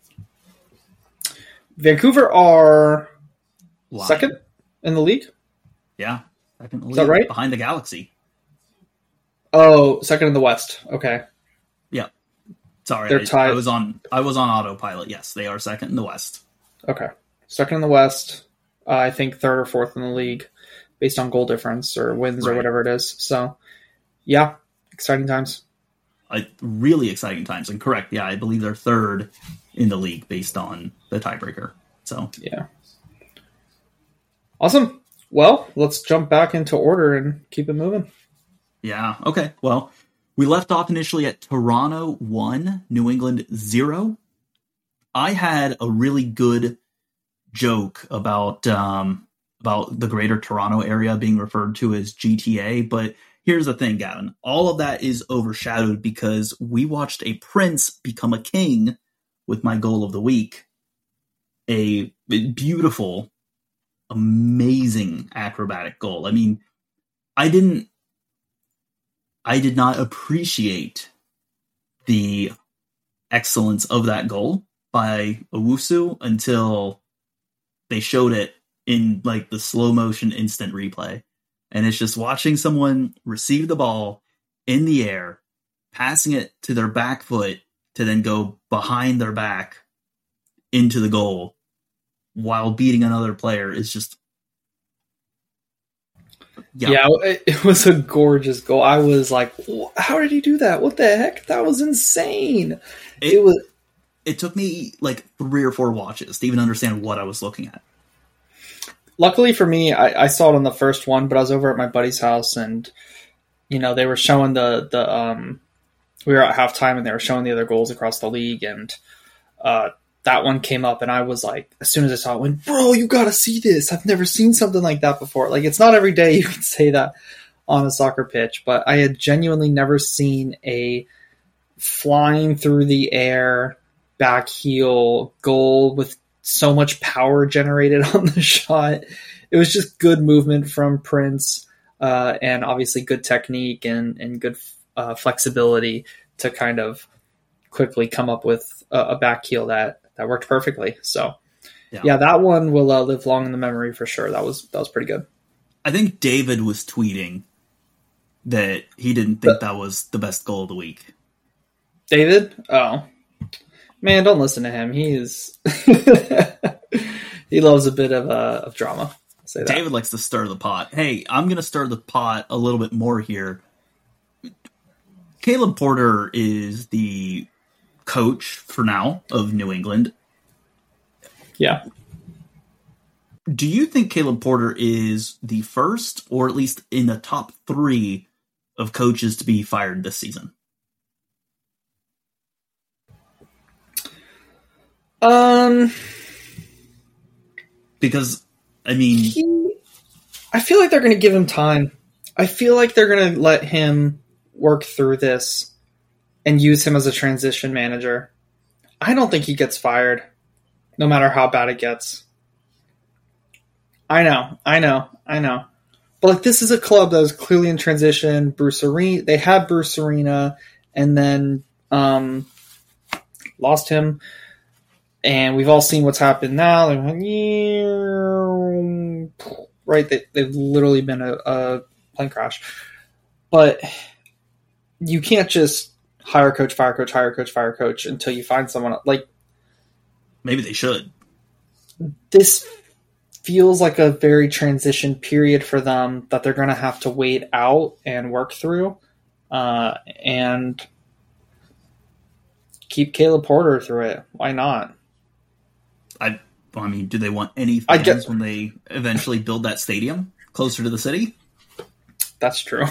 Vancouver are second in the league. Yeah. Second in the league. Is that right? Behind the Galaxy. Oh, second in the West. Okay. Yeah. Sorry, they're tied. I was on autopilot. Yes, they are second in the West. Okay. Second in the West. I think third or fourth in the league based on goal difference or wins or whatever it is. So, yeah, exciting times. Really exciting times. And correct, yeah, I believe they're third in the league based on the tiebreaker. So, yeah. Awesome. Well, let's jump back into order and keep it moving. Yeah, okay. Well, we left off initially at Toronto 1, New England 0. I had a really good joke about the greater Toronto area being referred to as GTA, but here's the thing, Gavin. All of that is overshadowed because we watched a prince become a king with my goal of the week. A beautiful, amazing acrobatic goal. I mean, I did not appreciate the excellence of that goal by Owusu until they showed it in like the slow motion instant replay. And it's just watching someone receive the ball in the air, passing it to their back foot to then go behind their back into the goal while beating another player is just Yeah, it was a gorgeous goal. I was like, how did he do that? What the heck? That was insane. It took me like 3 or 4 watches to even understand what I was looking at. Luckily for me, I saw it on the first one, but I was over at my buddy's house, and they were showing we were at halftime, and they were showing the other goals across the league, and that one came up, and I was like, as soon as I saw it, I went, bro, you gotta see this. I've never seen something like that before. Like, it's not every day you can say that on a soccer pitch, but I had genuinely never seen a flying through the air back heel goal with so much power generated on the shot. It was just good movement from Prince, and obviously good technique and good flexibility to kind of quickly come up with a back heel that worked perfectly. So yeah, that one will live long in the memory for sure. That was pretty good. I think David was tweeting that he didn't think that was the best goal of the week. David? Oh, man, don't listen to him. He loves a bit of drama. I'll say that. David likes to stir the pot. Hey, I'm going to stir the pot a little bit more here. Caleb Porter is the coach for now of New England. Yeah. Do you think Caleb Porter is the first, or at least in the top 3 of coaches to be fired this season? Because, I mean... I feel like they're going to give him time. I feel like they're going to let him work through this and use him as a transition manager. I don't think he gets fired, no matter how bad it gets. I know. But like, this is a club that was clearly in transition. They had Bruce Arena, and then lost him. And we've all seen what's happened now. Right? They've literally been a plane crash. But you can't just hire coach, fire coach, hire coach, fire coach until you find someone. Like, maybe they should. This feels like a very transition period for them that they're going to have to wait out and work through, and keep Caleb Porter through it. Why not? I mean, do they want any fans when they eventually build that stadium closer to the city? That's true.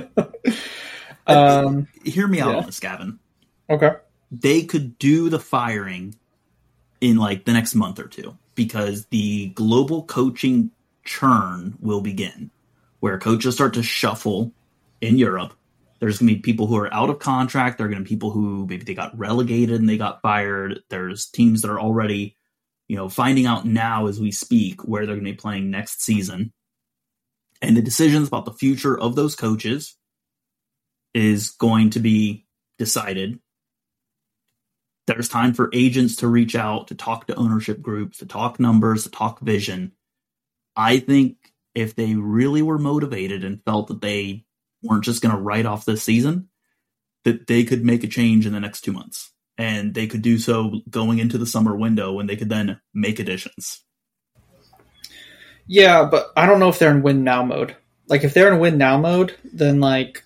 Hear me out on this, Gavin. Okay. They could do the firing in like the next month or 2, because the global coaching churn will begin, where coaches start to shuffle in Europe. There's going to be people who are out of contract. There are going to be people who maybe they got relegated and they got fired. There's teams that are already, finding out now as we speak where they're going to be playing next season. And the decisions about the future of those coaches is going to be decided. There's time for agents to reach out, to talk to ownership groups, to talk numbers, to talk vision. I think if they really were motivated and felt that they weren't just going to write off this season, that they could make a change in the next 2 months. And they could do so going into the summer window, when they could then make additions. Yeah, but I don't know if they're in win now mode. Like, if they're in win now mode, then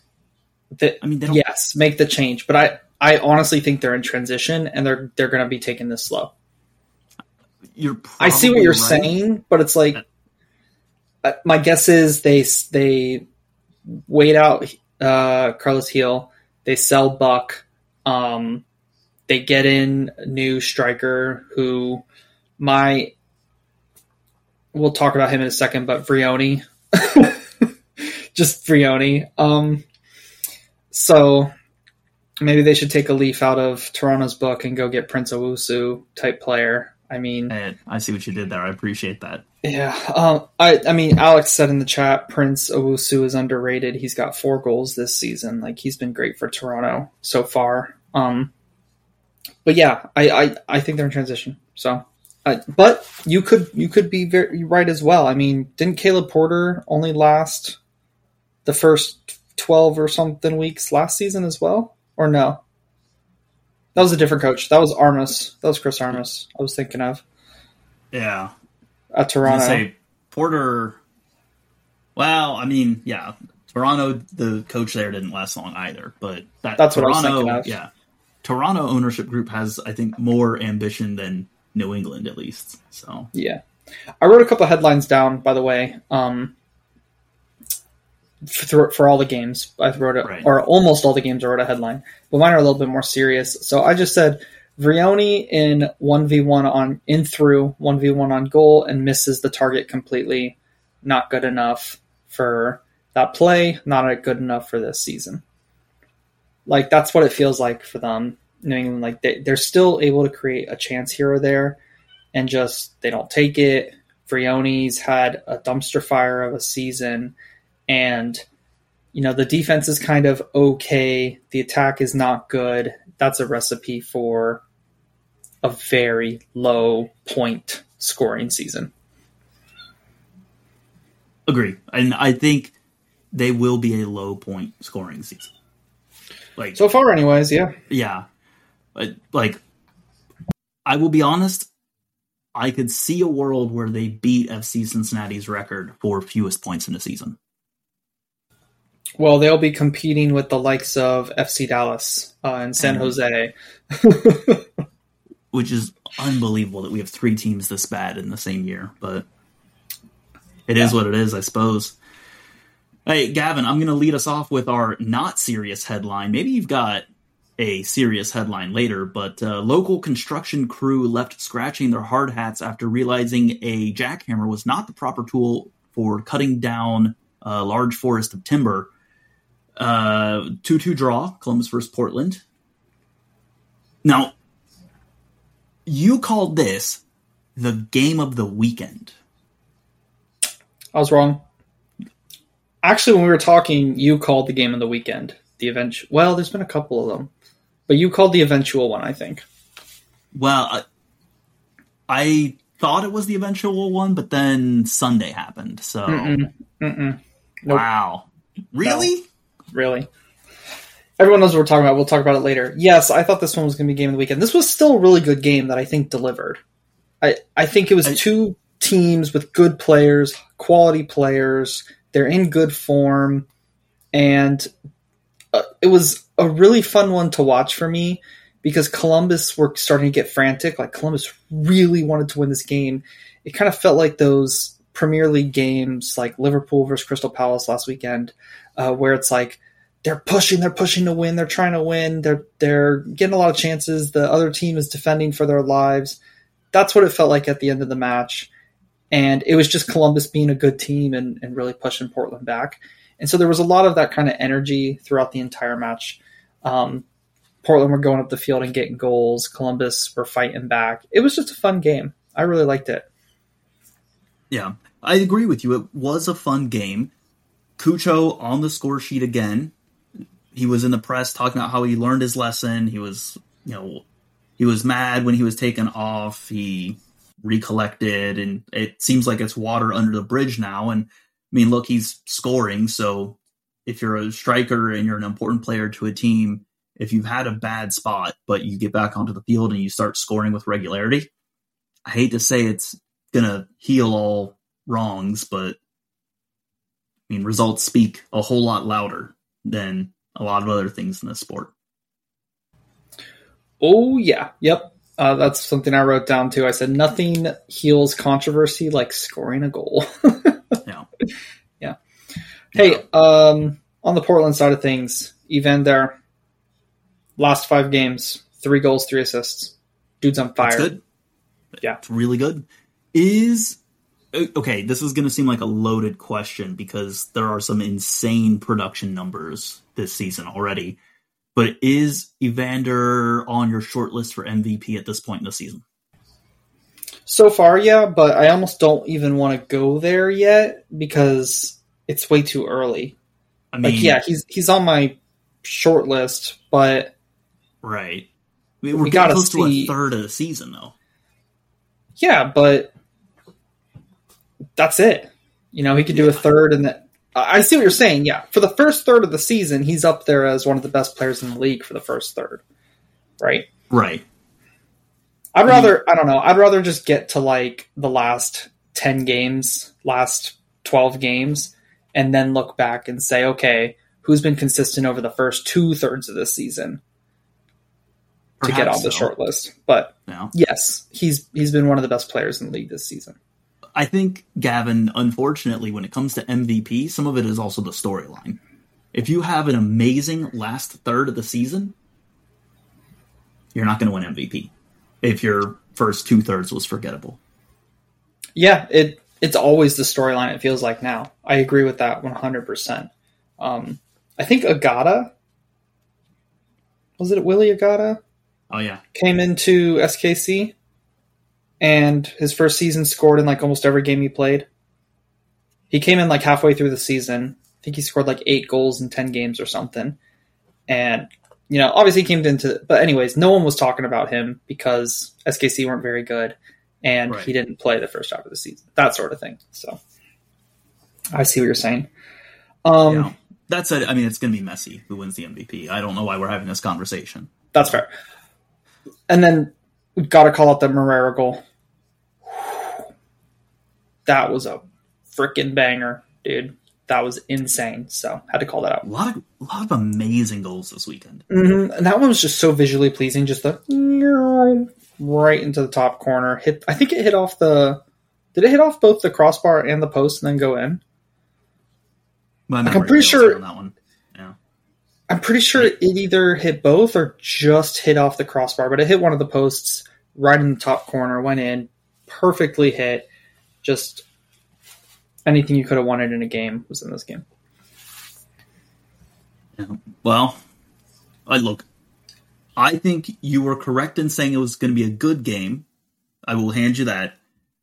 yes, make the change. But I honestly think they're in transition, and they're going to be taking this slow. I see what you're saying, but it's like, my guess is they wait out Carlos Heel, they sell Buck, they get in a new striker who we'll talk about him in a second, but Vrioni. Just Vrioni. So maybe they should take a leaf out of Toronto's book and go get Prince Owusu type player. I mean, I see what you did there. I appreciate that. Yeah. I mean, Alex said in the chat, Prince Owusu is underrated. He's got 4 goals this season. Like, he's been great for Toronto so far. But yeah, I think they're in transition. So, but you could be very right as well. I mean, didn't Caleb Porter only last the first 12 or something weeks last season as well? Or no? That was a different coach. That was Armas. That was Chris Armas I was thinking of. Yeah. At Toronto. Say Porter Well, I mean, yeah, Toronto, the coach there didn't last long either, but That's what I was thinking of. Yeah, Toronto ownership group has, I think, more ambition than New England, at least. So yeah, I wrote a couple of headlines down, by the way, for all the games. I wrote it, Right. or almost all the games. I wrote a headline, but mine are a little bit more serious. So I just said Vrioni in 1v1 on in through 1v1 on goal and misses the target completely. Not good enough for that play. Not good enough for this season. Like, that's what it feels like for them. New England, like they're still able to create a chance here or there, and just they don't take it. Vrioni's had a dumpster fire of a season, and the defense is kind of okay. The attack is not good. That's a recipe for a very low point scoring season. Agree, and I think they will be a low point scoring season. Like so far, anyways, yeah. Yeah. Like, I will be honest, I could see a world where they beat FC Cincinnati's record for fewest points in a season. Well, they'll be competing with the likes of FC Dallas and San Jose. Which is unbelievable that we have 3 teams this bad in the same year, but it is what it is, I suppose. Hey, Gavin, I'm going to lead us off with our not serious headline. Maybe you've got a serious headline later, but local construction crew left scratching their hard hats after realizing a jackhammer was not the proper tool for cutting down a large forest of timber. 2-2 draw, Columbus versus Portland. Now, you called this the game of the weekend. I was wrong. Actually, when we were talking, you called the game of the weekend. The eventual. Well, there's been a couple of them, but you called the eventual one, I think. Well, I thought it was the eventual one, but then Sunday happened. So, Nope. Wow, really? No, really. Everyone knows what we're talking about. We'll talk about it later. Yes, I thought this one was going to be game of the weekend. This was still a really good game that I think delivered. I think it was two teams with good players, quality players. They're in good form, and it was a really fun one to watch for me because Columbus were starting to get frantic. Like, Columbus really wanted to win this game. It kind of felt like those Premier League games, like Liverpool versus Crystal Palace last weekend, where it's like they're pushing to win, they're trying to win, they're getting a lot of chances. The other team is defending for their lives. That's what it felt like at the end of the match. And it was just Columbus being a good team and really pushing Portland back. And so there was a lot of that kind of energy throughout the entire match. Portland were going up the field and getting goals. Columbus were fighting back. It was just a fun game. I really liked it. Yeah, I agree with you. It was a fun game. Cucho on the score sheet again. He was in the press talking about how he learned his lesson. He was mad when he was taken off. He recollected, and it seems like it's water under the bridge now. And I mean, look, he's scoring. So if you're a striker and you're an important player to a team, if you've had a bad spot, but you get back onto the field and you start scoring with regularity, I hate to say it's going to heal all wrongs, but I mean, results speak a whole lot louder than a lot of other things in this sport. Oh, yeah. Yep. That's something I wrote down too. I said nothing heals controversy like scoring a goal. Yeah. Yeah. Hey, on the Portland side of things, Evander, last 5 games, 3 goals, 3 assists. Dude's on fire. That's good. Yeah. It's really good. Okay, this is going to seem like a loaded question because there are some insane production numbers this season already. But is Evander on your short list for MVP at this point in the season? So far, yeah, but I almost don't even want to go there yet because it's way too early. I mean, like, yeah, he's on my short list, but right. I mean, we're getting close to a third of the season, though. Yeah, but that's it. He could do a third, and I see what you're saying. Yeah, for the first third of the season, he's up there as one of the best players in the league for the first third, right? Right. I'd rather just get to like the last 10 games, last 12 games, and then look back and say, okay, who's been consistent over the first 2/3 of this season to get on the short list. But yes, he's been one of the best players in the league this season. I think, Gavin, unfortunately, when it comes to MVP, some of it is also the storyline. If you have an amazing last third of the season, you're not going to win MVP. If your first 2/3 was forgettable. Yeah, it's always the storyline, it feels like now. I agree with that 100%. I think Agata, was it Willie Agata? Oh, yeah. Came into SKC, and his first season scored in like almost every game he played. He came in like halfway through the season. I think he scored like 8 goals in 10 games or something. And, you know, obviously he came into, but anyways, no one was talking about him because SKC weren't very good, and he didn't play the first half of the season. That sort of thing. So I see what you're saying. That said, I mean, it's going to be Messi who wins the MVP. I don't know why we're having this conversation. That's fair. And then we've got to call out the Moreira goal. That was a freaking banger, dude. That was insane. So had to call that out. A lot of amazing goals this weekend. Mm-hmm. And that one was just so visually pleasing. Just the right into the top corner. I think it hit off the. Did it hit off both the crossbar and the post and then go in? I'm pretty sure on that one. Yeah. I'm pretty sure it either hit both or just hit off the crossbar, but it hit one of the posts right in the top corner, went in, perfectly hit. Just anything you could have wanted in a game was in this game. Yeah. Well, I think you were correct in saying it was going to be a good game. I will hand you that.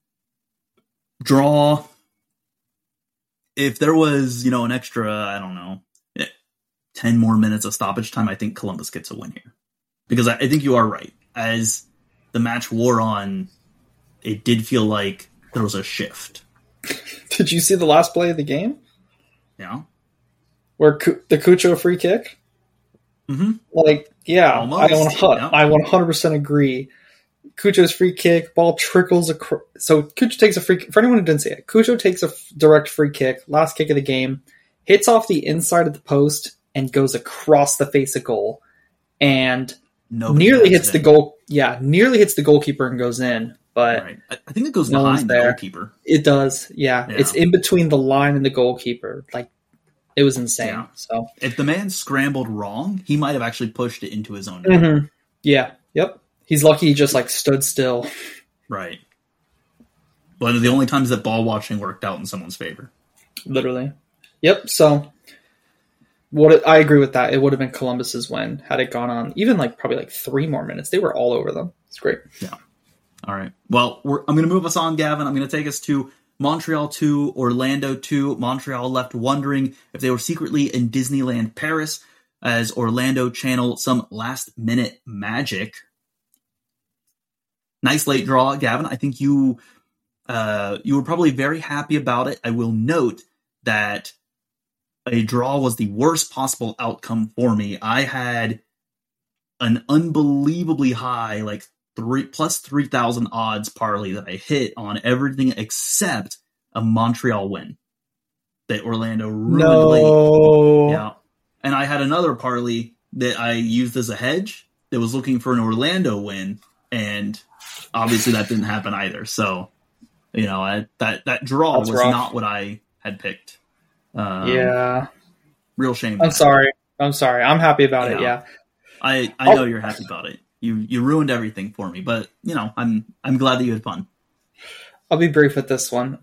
Draw. If there was, an extra, I don't know, 10 more minutes of stoppage time, I think Columbus gets a win here. Because I think you are right. As the match wore on, it did feel like there was a shift. Did you see the last play of the game? Yeah. Where the Cucho free kick? Mm-hmm. I 100% agree. Cucho's free kick, ball trickles across. So Cucho takes a free kick. For anyone who didn't see it, Cucho takes a direct free kick, last kick of the game, hits off the inside of the post and goes across the face of goal. And nearly hits the goal. Yeah, nearly hits the goalkeeper and goes in. But I think it goes behind the goalkeeper. It does, yeah. It's in between the line and the goalkeeper. It was insane. Yeah. So if the man scrambled wrong, he might have actually pushed it into his own. Mm-hmm. Yeah, yep. He's lucky he just stood still. Right. One of the only times that ball watching worked out in someone's favor. Literally. Yep. So I agree with that. It would have been Columbus's win had it gone on even probably 3 more minutes. They were all over them. It's great. Yeah. All right. Well, I'm going to move us on, Gavin. I'm going to take us to Montreal 2, Orlando 2. Montreal left wondering if they were secretly in Disneyland Paris as Orlando channeled some last-minute magic. Nice late draw, Gavin. I think you were probably very happy about it. I will note that a draw was the worst possible outcome for me. I had an unbelievably high, plus 3,000 odds parlay that I hit on everything except a Montreal win that Orlando ruined late. Yeah. And I had another parlay that I used as a hedge that was looking for an Orlando win, and obviously that didn't happen either. So, that draw was rough. Not what I had picked. Yeah. Real shame. I'm sorry. I'm happy about it. Yeah. I know you're happy about it. You ruined everything for me, but I'm glad that you had fun. I'll be brief with this one.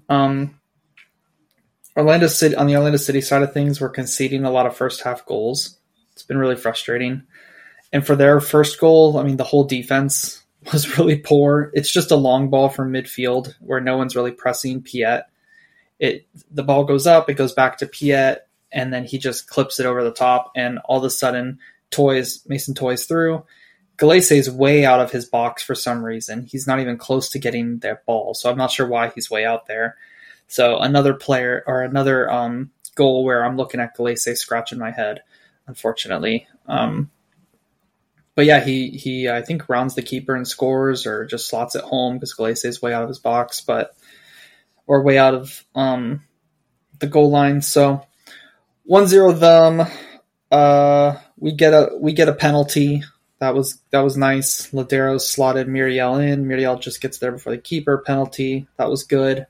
Orlando City, on the Orlando City side of things, we're conceding a lot of first half goals. It's been really frustrating. And for their first goal, the whole defense was really poor. It's just a long ball from midfield where no one's really pressing Piet. The ball goes up, it goes back to Piet, and then he just clips it over the top, and all of a sudden Mason Toy's through. Galese is way out of his box for some reason. He's not even close to getting that ball, so I'm not sure why he's way out there. So another player or another goal where I'm looking at Galese scratching my head, unfortunately. But yeah, he I think rounds the keeper and scores, or just slots it home because Galese is way out of his box, or way out of the goal line. So 1-0 them. We get a penalty. That was nice. Ladero slotted Muriel in. Muriel just gets there before the keeper. Penalty. That was good.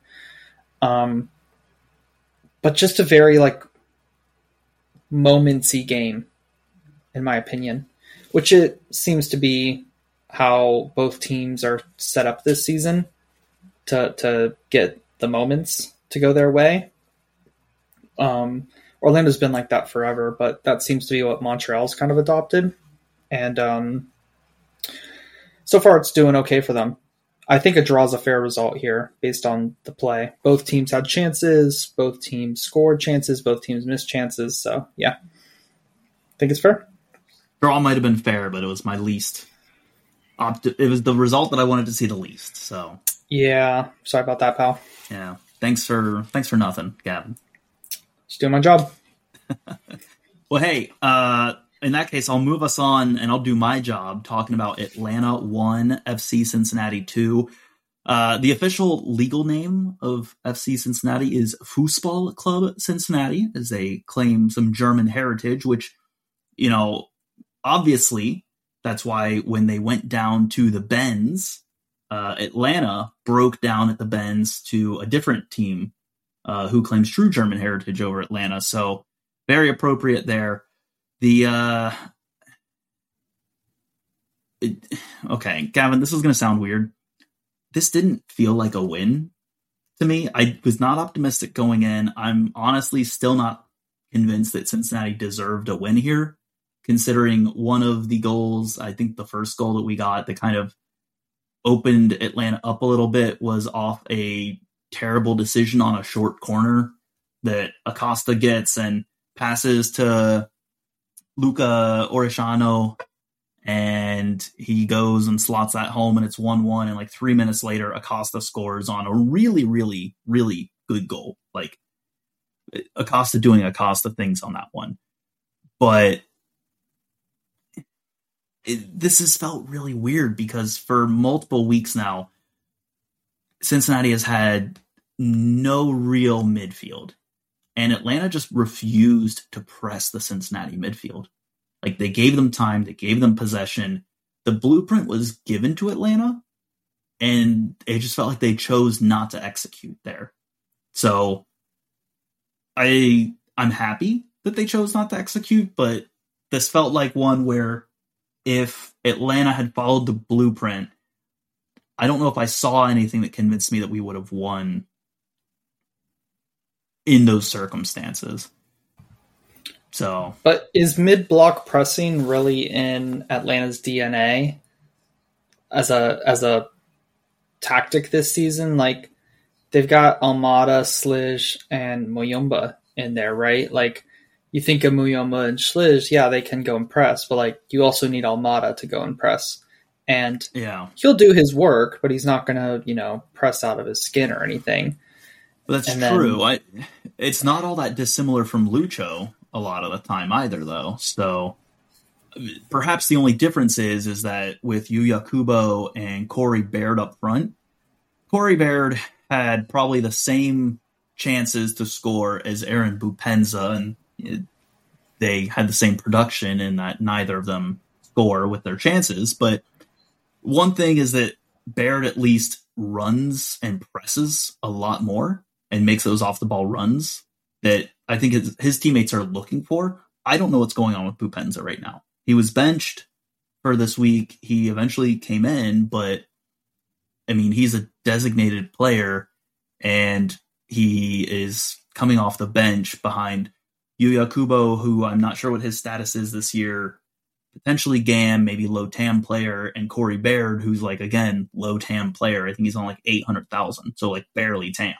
But just a very momentsy game, in my opinion, which it seems to be how both teams are set up this season to get the moments to go their way. Orlando's been like that forever, but that seems to be what Montreal's kind of adopted. And so far it's doing okay for them. I think a draw is a fair result here based on the play. Both teams had chances. Both teams scored chances. Both teams missed chances. So, yeah. I think it's fair. Draw might have been fair, but it was my least. It was the result that I wanted to see the least. So yeah. Sorry about that, pal. Yeah. Thanks for nothing, Gavin. Just doing my job. Well, hey, in that case, I'll move us on and I'll do my job talking about Atlanta 1, FC Cincinnati 2. The official legal name of FC Cincinnati is Fußball Club Cincinnati, as they claim some German heritage, which, obviously that's why when they went down to the Benz, Atlanta broke down at the Benz to a different team who claims true German heritage over Atlanta. So very appropriate there. Okay, Gavin, this is going to sound weird. This didn't feel like a win to me. I was not optimistic going in. I'm honestly still not convinced that Cincinnati deserved a win here, considering one of the goals, I think the first goal that we got that kind of opened Atlanta up a little bit, was off a terrible decision on a short corner that Acosta gets and passes to Luca Orishano, and he goes and slots that home, and it's 1-1, and 3 minutes later, Acosta scores on a really, really, really good goal. Acosta doing Acosta things on that one. But this has felt really weird because for multiple weeks now, Cincinnati has had no real midfield. And Atlanta just refused to press the Cincinnati midfield. They gave them time, they gave them possession. The blueprint was given to Atlanta, and it just felt like they chose not to execute there. So I'm happy that they chose not to execute, but this felt like one where if Atlanta had followed the blueprint, I don't know if I saw anything that convinced me that we would have won in those circumstances. So, but is mid-block pressing really in Atlanta's DNA as a tactic this season? They've got Almada, Slige, and Muyumba in there, right? You think of Muyumba and Slige, yeah, they can go and press, but you also need Almada to go and press. And yeah, he'll do his work, but he's not going to, press out of his skin or anything. Well, that's true. It's not all that dissimilar from Lucho a lot of the time either, though. So perhaps the only difference is that with Yuya Kubo and Corey Baird up front, Corey Baird had probably the same chances to score as Aaron Bupenza, and they had the same production in that neither of them score with their chances. But one thing is that Baird at least runs and presses a lot more and makes those off-the-ball runs that I think his teammates are looking for. I don't know what's going on with Bupenza right now. He was benched for this week. He eventually came in, but, he's a designated player, and he is coming off the bench behind Yuya Kubo, who I'm not sure what his status is this year, potentially GAM, maybe low TAM player, and Corey Baird, who's again, low TAM player. I think he's on 800,000, so barely TAM.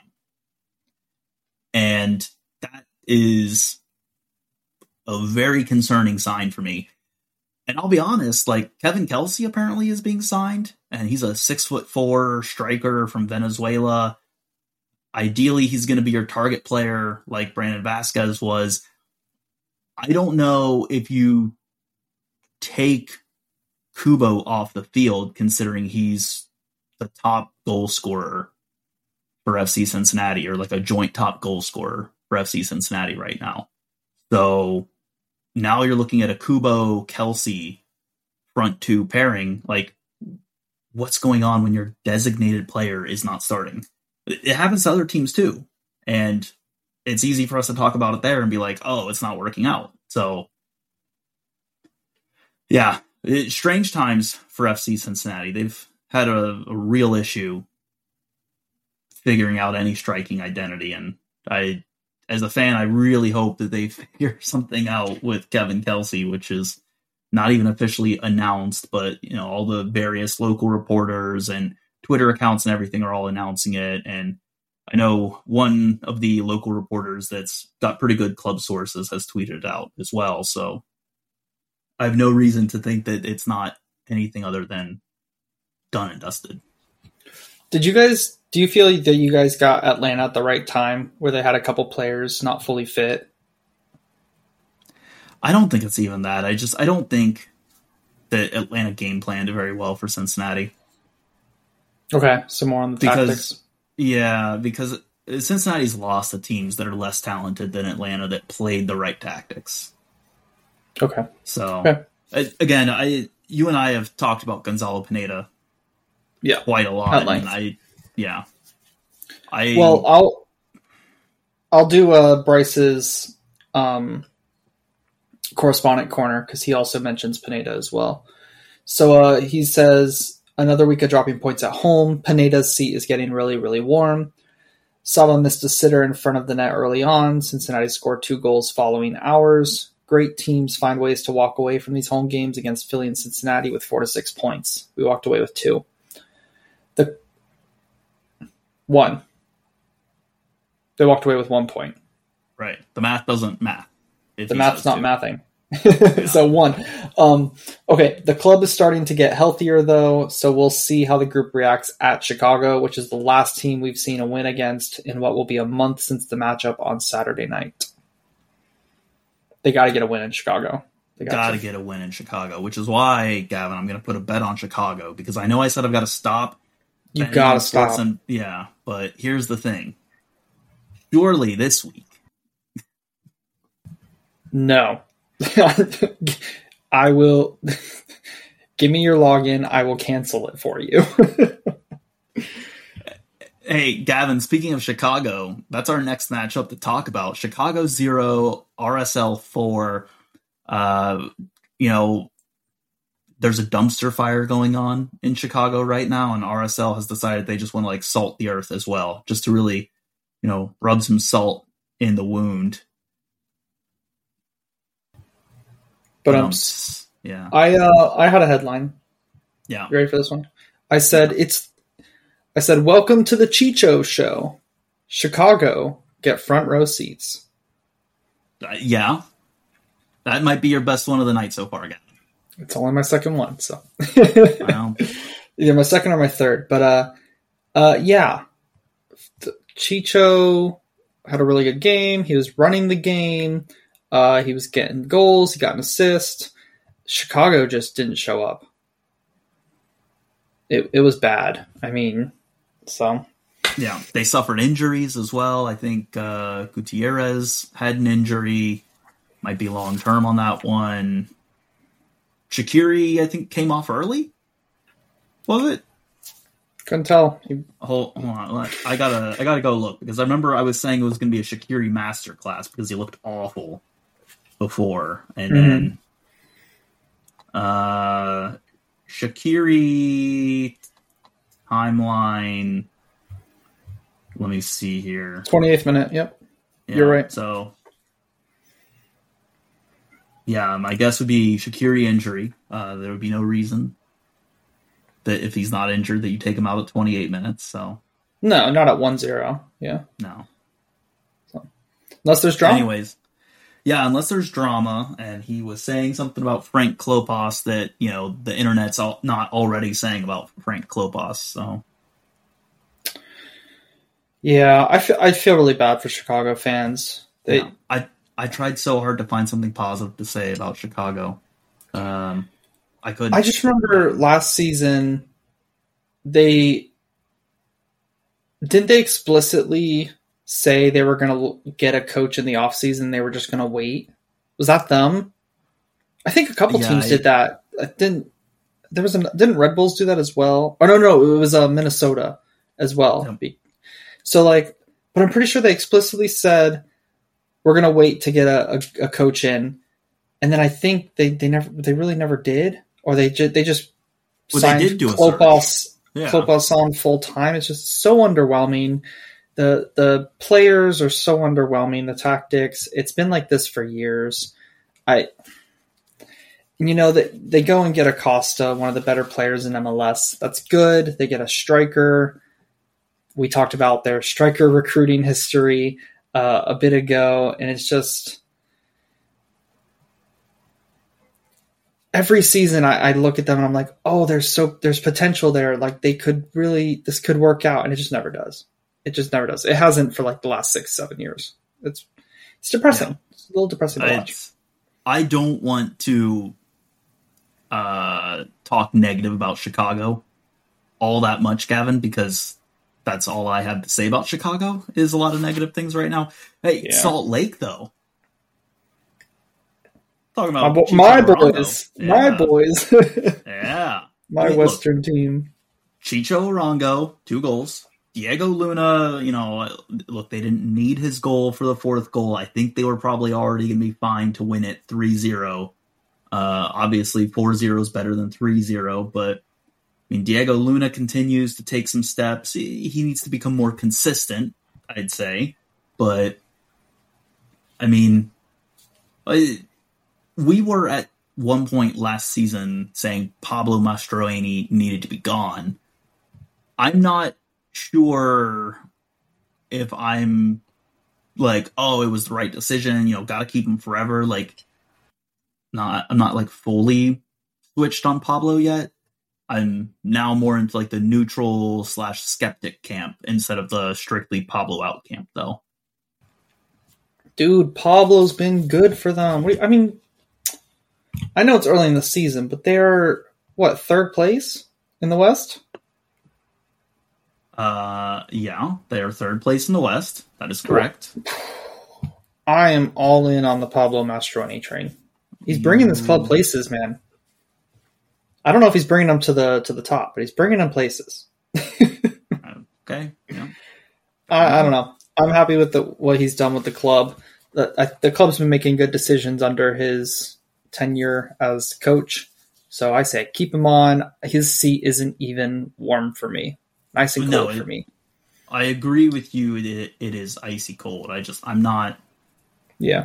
And that is a very concerning sign for me. And I'll be honest, Kevin Kelsey apparently is being signed, and he's a 6'4" striker from Venezuela. Ideally, he's going to be your target player like Brandon Vasquez was. I don't know if you take Kubo off the field, considering he's the top goal scorer for FC Cincinnati, or a joint top goal scorer for FC Cincinnati right now. So now you're looking at a Kubo Kelsey front two pairing. Like, what's going on when your designated player is not starting? It happens to other teams too. And it's easy for us to talk about it there and be like, oh, it's not working out. So, yeah, strange times for FC Cincinnati. They've had a real issue figuring out any striking identity. And as a fan, I really hope that they figure something out with Kevin Kelsey, which is not even officially announced, but all the various local reporters and Twitter accounts and everything are all announcing it. And I know one of the local reporters that's got pretty good club sources has tweeted it out as well. So I have no reason to think that it's not anything other than done and dusted. Do you feel that you guys got Atlanta at the right time where they had a couple players not fully fit? I don't think it's even that. I don't think that Atlanta game planned very well for Cincinnati. Okay, so more on the tactics. Yeah, because Cincinnati's lost to teams that are less talented than Atlanta that played the right tactics. Okay. So, again, you and I have talked about Gonzalo Pineda quite a lot. At length. And I'll do Bryce's correspondent corner because he also mentions Pineda as well. So he says, another week of dropping points at home. Pineda's seat is getting really, really warm. Saba missed a sitter in front of the net early on. Cincinnati scored 2 goals following ours. Great teams find ways to walk away from these home games against Philly and Cincinnati with 4 to 6 points. We walked away with 2. They walked away with 1 point. Right. The math doesn't math. The math's not mathing. So 1. Okay, the club is starting to get healthier, though, so we'll see how the group reacts at Chicago, which is the last team we've seen a win against in what will be a month since the matchup on Saturday night. They got to get a win in Chicago. They got to get a win in Chicago, which is why, Gavin, I'm going to put a bet on Chicago, because I know I said I've got to stop. You got to stop. But here's the thing. Surely this week. No. I will give me your login. I will cancel it for you. Hey, Gavin, speaking of Chicago, that's our next matchup to talk about. Chicago 0, RSL 4. There's a dumpster fire going on in Chicago right now, and RSL has decided they just want to salt the earth as well, just to really, rub some salt in the wound. But I had a headline. Yeah. You ready for this one? I said, welcome to the Chicho show. Chicago, get front row seats. Yeah. That might be your best one of the night so far, again. It's only my second one, so. Well. Either my second or my third. But, yeah. Chicho had a really good game. He was running the game. He was getting goals. He got an assist. Chicago just didn't show up. It was bad. I mean, so. Yeah, they suffered injuries as well. I think Gutierrez had an injury. Might be long-term on that one. Shaqiri, I think, came off early? Was it? Couldn't tell. Hold on. I gotta go look, because I remember I was saying it was going to be a Shaqiri masterclass because he looked awful before. And then Shaqiri timeline. Let me see here. 28th minute, yep. Yeah, you're right. So, yeah, my guess would be Shaqiri injury. There would be no reason that if he's not injured that you take him out at 28 minutes. So no, not at 1-0. Yeah. No. So, unless there's drama. Anyways. Yeah, unless there's drama, and he was saying something about Frank Klopas that, the internet's not already saying about Frank Klopas, so. Yeah, I feel really bad for Chicago fans. I tried so hard to find something positive to say about Chicago. I couldn't. I just remember last season, they explicitly say they were going to get a coach in the offseason. They were just going to wait. Was that them? I think a couple teams did that. Didn't Red Bulls do that as well? Oh, no, it was Minnesota as well. Yep. So, but I'm pretty sure they explicitly said we're going to wait to get a coach in. And then I think they really never did. Or they just signed Klopas on full time. It's just so underwhelming. The players are so underwhelming. The tactics. It's been like this for years. They go and get Acosta, one of the better players in MLS. That's good. They get a striker. We talked about their striker recruiting history a bit ago, and it's just every season I look at them and I'm like, oh, there's potential there. Like this could work out, and it just never does. It just never does. It hasn't for the last 6-7 years. It's depressing. Yeah. It's a little depressing to watch. I don't want to talk negative about Chicago all that much, Gavin, because that's all I have to say about Chicago is a lot of negative things right now. Hey, yeah. Salt Lake, though. Talking about my boys. Yeah. My boys. Yeah. My Western team. Chicho Arango, 2 goals. Diego Luna, look, they didn't need his goal for the 4th goal. I think they were probably already going to be fine to win it 3-0. Obviously, 4-0 is better than 3-0, but Diego Luna continues to take some steps. He needs to become more consistent, I'd say. But, we were at one point last season saying Pablo Mastroeni needed to be gone. I'm not sure if I'm it was the right decision, gotta keep him forever. I'm not fully switched on Pablo yet. I'm now more into the neutral / skeptic camp instead of the strictly Pablo out camp, though. Dude, Pablo's been good for them. I know it's early in the season, but they're, 3rd place in the West? Yeah, they are 3rd place in the West. That is correct. I am all in on the Pablo Mastroeni train. He's bringing this club places, man. I don't know if he's bringing them to the top, but he's bringing them places. Okay. Yeah. I don't know. I'm happy with what he's done with the club. The club's been making good decisions under his tenure as coach. So I say keep him on. His seat isn't even warm for me. Nice and cold for me. I agree with you. It is icy cold. I'm not. Yeah.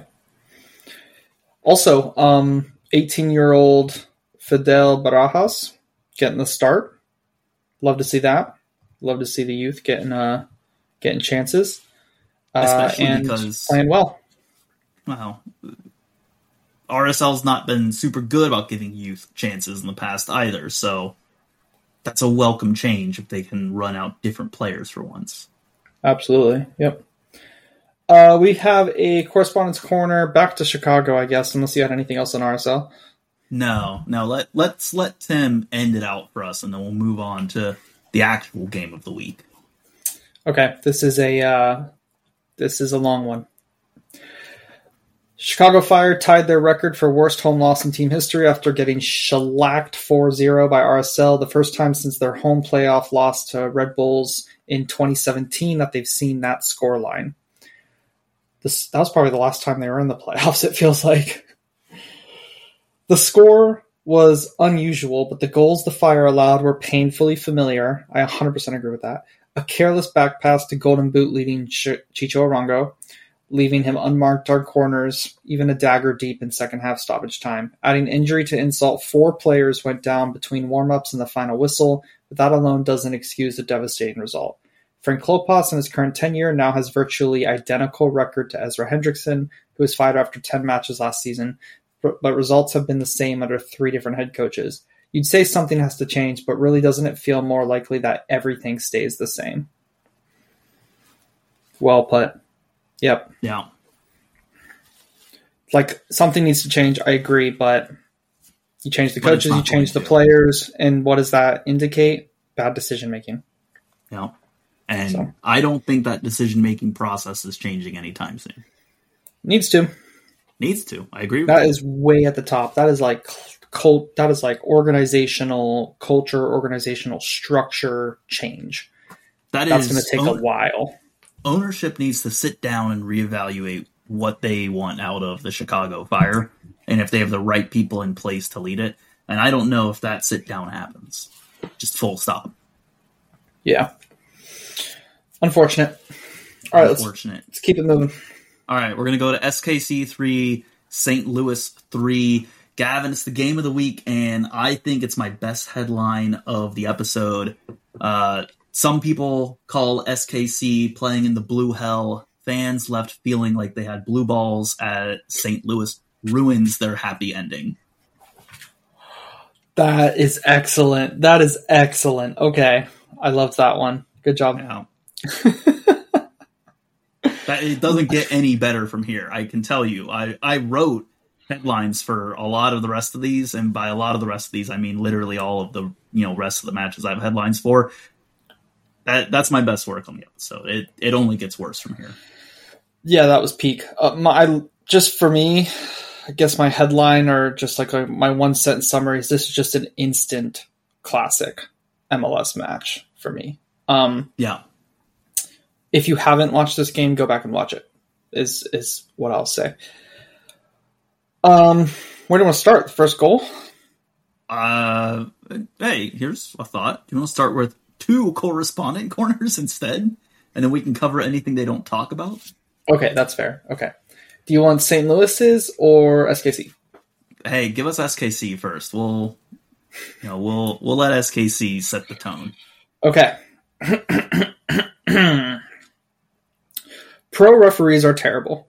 Also, 18-year-old Fidel Barajas getting the start. Love to see that. Love to see the youth getting chances. Especially and because playing well. Wow. RSL's not been super good about giving youth chances in the past either, so that's a welcome change if they can run out different players for once. Absolutely. Yep. We have a correspondence corner back to Chicago, I guess, unless you had anything else on RSL. No. Let's let Tim end it out for us, and then we'll move on to the actual game of the week. Okay, this is a long one. Chicago Fire tied their record for worst home loss in team history after getting shellacked 4-0 by RSL, the first time since their home playoff loss to Red Bulls in 2017 that they've seen that scoreline. That was probably the last time they were in the playoffs, it feels like. The score was unusual, but the goals the Fire allowed were painfully familiar. I 100% agree with that. A careless back pass to Golden Boot leading Chicho Arango, leaving him unmarked on corners, even a dagger deep in second half stoppage time. Adding injury to insult, 4 players went down between warm-ups and the final whistle, but that alone doesn't excuse the devastating result. Frank Klopas in his current tenure now has virtually identical record to Ezra Hendrickson, who was fired after 10 matches last season, but results have been the same under 3 different head coaches. You'd say something has to change, but really doesn't it feel more likely that everything stays the same? Well put. Yep. Yeah. Something needs to change, I agree, but you change the coaches, you change the players, and what does that indicate? Bad decision-making. Yeah. And So. I don't think that decision-making process is changing anytime soon. Needs to. Needs to. I agree with That you. is way at the top. That is like that is like organizational culture, organizational structure change. That's going to take a while. Ownership needs to sit down and reevaluate what they want out of the Chicago Fire and if they have the right people in place to lead it. And I don't know if that sit down happens. Just full stop. Yeah. Unfortunate. All right, let's keep it moving. All right, we're going to go to SKC 3, St. Louis 3. Gavin, it's the game of the week, and I think it's my best headline of the episode. Some people call SKC playing in the blue hell. Fans left feeling like they had blue balls at St. Louis ruins their happy ending. That is excellent. That is excellent. Okay. I loved that one. Good job. Yeah. It doesn't get any better from here. I can tell you. I wrote headlines for a lot of the rest of these, and by a lot of the rest of these, I mean literally all of the rest of the matches I have headlines for. That's my best work on the episode. It only gets worse from here. Yeah, that was peak. Just for me, I guess my headline or just like my one sentence summary is this is just an instant classic MLS match for me. Yeah. If you haven't watched this game, go back and watch it. Is what I'll say. Where do you want to start? The first goal? Hey, here's a thought. Do you want to start with 2 correspondent corners instead? And then we can cover anything they don't talk about? Okay, that's fair. Okay. Do you want St. Louis's or SKC? Hey, give us SKC first. We'll let SKC set the tone. Okay. Pro referees are terrible.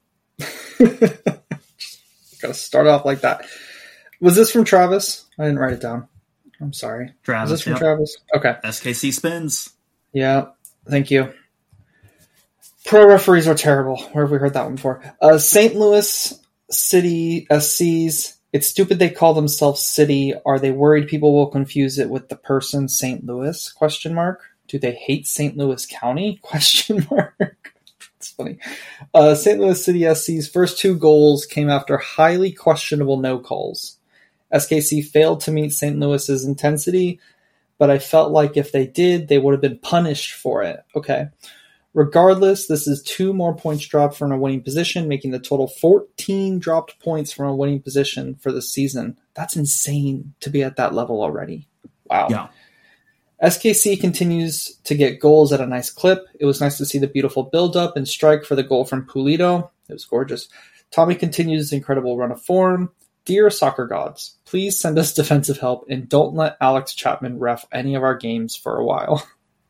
Gotta start off like that. Was this from Travis? I didn't write it down. I'm sorry. Travis, Was this from Travis? Okay. SKC spins. Yeah. Thank you. Pro referees are terrible. Where have we heard that one before? St. Louis City SCs. It's stupid they call themselves City. Are they worried people will confuse it with the person St. Louis? ? Do they hate St. Louis County? ? It's funny. St. Louis City SC's first 2 goals came after highly questionable no calls. SKC failed to meet St. Louis's intensity, but I felt like if they did, they would have been punished for it. Okay. Regardless, this is 2 more points dropped from a winning position, making the total 14 dropped points from a winning position for the season. That's insane to be at that level already. Wow. Yeah. SKC continues to get goals at a nice clip. It was nice to see the beautiful build-up and strike for the goal from Pulido. It was gorgeous. Tommy continues his incredible run of form. Dear soccer gods, please send us defensive help and don't let Alex Chapman ref any of our games for a while.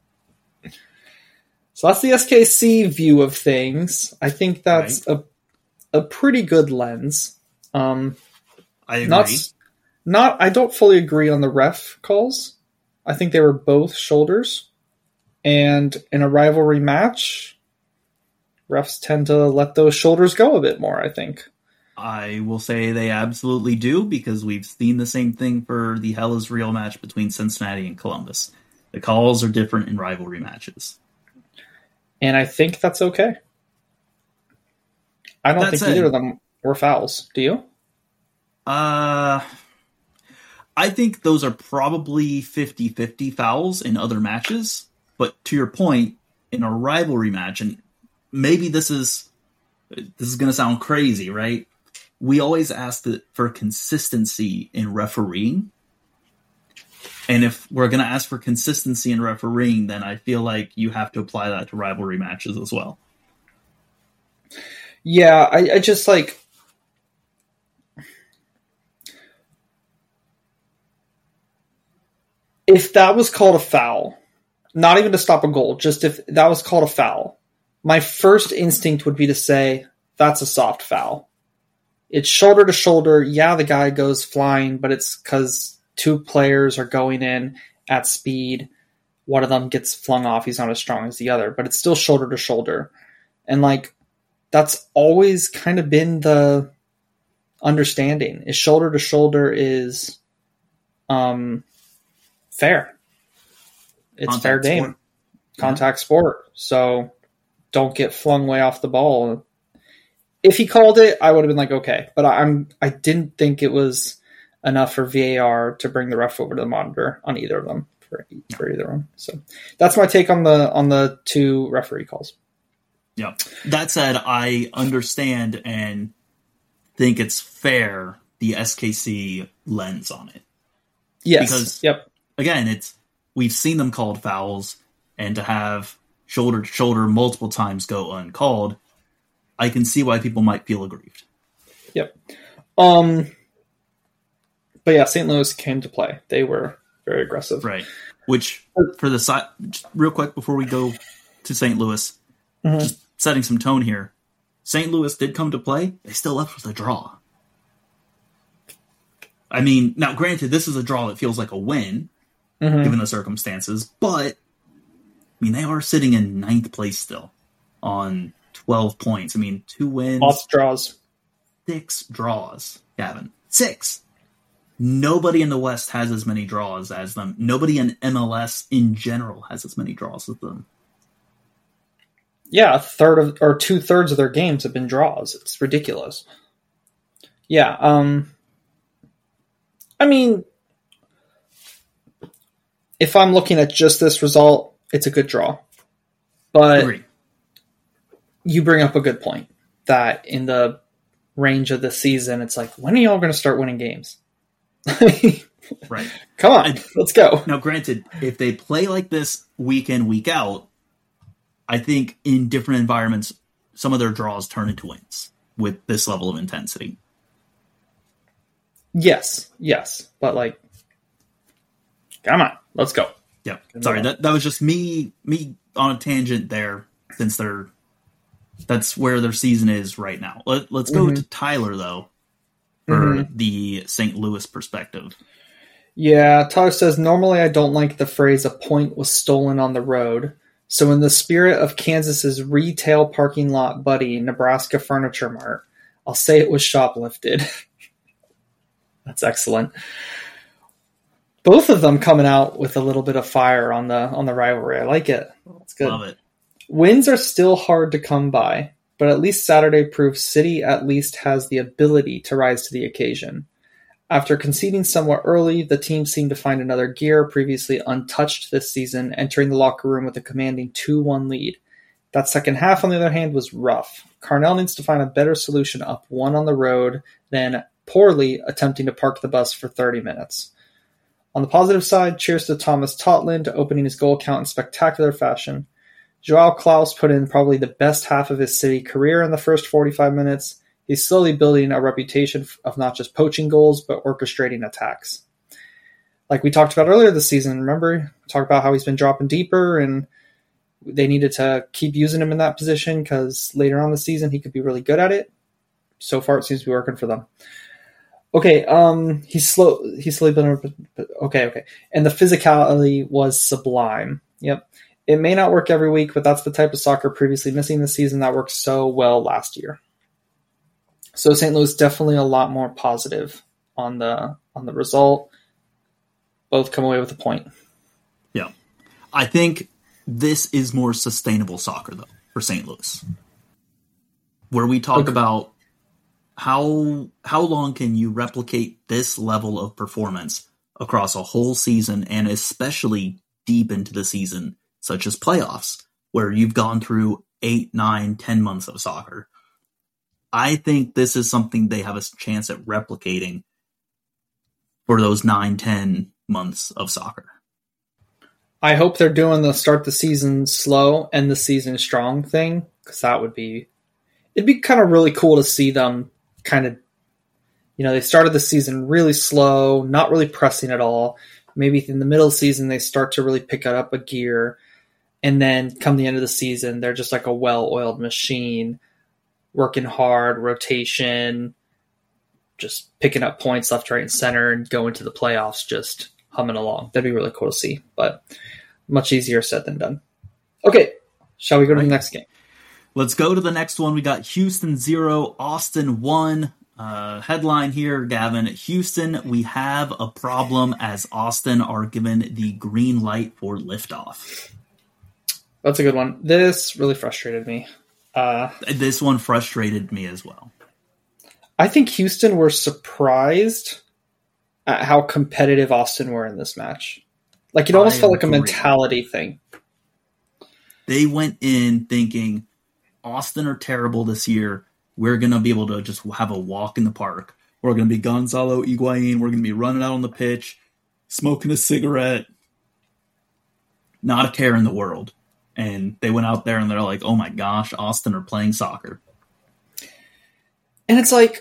So that's the SKC view of things. I think that's right. a pretty good lens. I agree. I don't fully agree on the ref calls. I think they were both shoulders. And in a rivalry match, refs tend to let those shoulders go a bit more, I think. I will say they absolutely do, because we've seen the same thing for the Hell is Real match between Cincinnati and Columbus. The calls are different in rivalry matches. And I think that's okay. I don't think either of them were fouls. Do you? I think those are probably 50-50 fouls in other matches. But to your point, in a rivalry match, and maybe this is going to sound crazy, right? We always ask for consistency in refereeing. And if we're going to ask for consistency in refereeing, then I feel like you have to apply that to rivalry matches as well. Yeah, I just like... If that was called a foul, not even to stop a goal, just if that was called a foul, my first instinct would be to say, that's a soft foul. It's shoulder to shoulder. Yeah, the guy goes flying, but it's because 2 players are going in at speed. One of them gets flung off. He's not as strong as the other, but it's still shoulder to shoulder. And like, that's always kind of been the understanding, is shoulder to shoulder is fair. It's fair game. contact sport. So don't get flung way off the ball. If he called it, I would have been like, okay. But I didn't think it was enough for VAR to bring the ref over to the monitor on either of them for either one. So that's my take on the two referee calls. Yeah. That said, I understand and think it's fair the SKC lens on it. Yes. Because again, we've seen them called fouls, and to have shoulder to shoulder multiple times go uncalled, I can see why people might feel aggrieved. Yep. But yeah, St. Louis came to play. They were very aggressive. Right. Which, for the side, real quick before we go to St. Louis, just setting some tone here. St. Louis did come to play. They still left with a draw. I mean, now granted, this is a draw that feels like a win, given the circumstances, but I mean, they are sitting in 9th place still on 12 points. I mean, 2 wins. Lots of draws. 6 draws, Gavin. 6. Nobody in the West has as many draws as them. Nobody in MLS in general has as many draws as them. Yeah, 2/3 of their games have been draws. It's ridiculous. Yeah, I mean, if I'm looking at just this result, it's a good draw. But Agreed. You bring up a good point that in the range of the season, it's like, when are y'all going to start winning games? Right. Come on, let's go. Now, granted, if they play like this week in, week out, I think in different environments, some of their draws turn into wins with this level of intensity. Yes. But like, come on, let's go. Yeah. Sorry, that was just me on a tangent there, since that's where their season is right now. Let's go to Tyler, though, for the St. Louis perspective. Yeah, Tyler says, normally I don't like the phrase "a point was stolen on the road." So in the spirit of Kansas's retail parking lot buddy, Nebraska Furniture Mart, I'll say it was shoplifted. That's excellent. Both of them coming out with a little bit of fire on the rivalry. I like it. It's good. Love it. Wins are still hard to come by, but at least Saturday proves City at least has the ability to rise to the occasion. After conceding somewhat early, the team seemed to find another gear previously untouched this season, entering the locker room with a commanding 2-1 lead. That second half, on the other hand, was rough. Carnell needs to find a better solution up 1 on the road than poorly attempting to park the bus for 30 minutes. On the positive side, cheers to Thomas Totland opening his goal count in spectacular fashion. Joao Klaus put in probably the best half of his City career in the first 45 minutes. He's slowly building a reputation of not just poaching goals, but orchestrating attacks. Like we talked about earlier this season, remember? We talked about how he's been dropping deeper, and they needed to keep using him in that position because later on in the season he could be really good at it. So far, it seems to be working for them. Okay, he's slowly building. Okay. And the physicality was sublime. Yep. It may not work every week, but that's the type of soccer previously missing this season that worked so well last year. So St. Louis definitely a lot more positive on the result. Both come away with a point. Yeah. I think this is more sustainable soccer, though, for St. Louis. Where we talk about how long can you replicate this level of performance across a whole season, and especially deep into the season, such as playoffs, where you've gone through 8, 9, 10 months of soccer. I think this is something they have a chance at replicating for those 9, 10 months of soccer. I hope they're doing the start the season slow and the season strong thing, because it'd be kind of really cool to see them kind of, they started the season really slow, not really pressing at all. Maybe in the middle of the season, they start to really pick up a gear. And then come the end of the season, they're just like a well-oiled machine, working hard, rotation, just picking up points left, right, and center, and going to the playoffs just humming along. That'd be really cool to see, but much easier said than done. Okay, shall we go to the next game? Let's go to the next one. We got Houston 0, Austin 1. Headline here, Gavin. Houston, we have a problem as Austin are given the green light for liftoff. That's a good one. This really frustrated me. This one frustrated me as well. I think Houston were surprised at how competitive Austin were in this match. Like, it almost felt like a mentality thing. They went in thinking, Austin are terrible this year. We're going to be able to just have a walk in the park. We're going to be Gonzalo Higuain. We're going to be running out on the pitch, smoking a cigarette. Not a care in the world. And they went out there and they're like, oh my gosh, Austin are playing soccer. And it's like,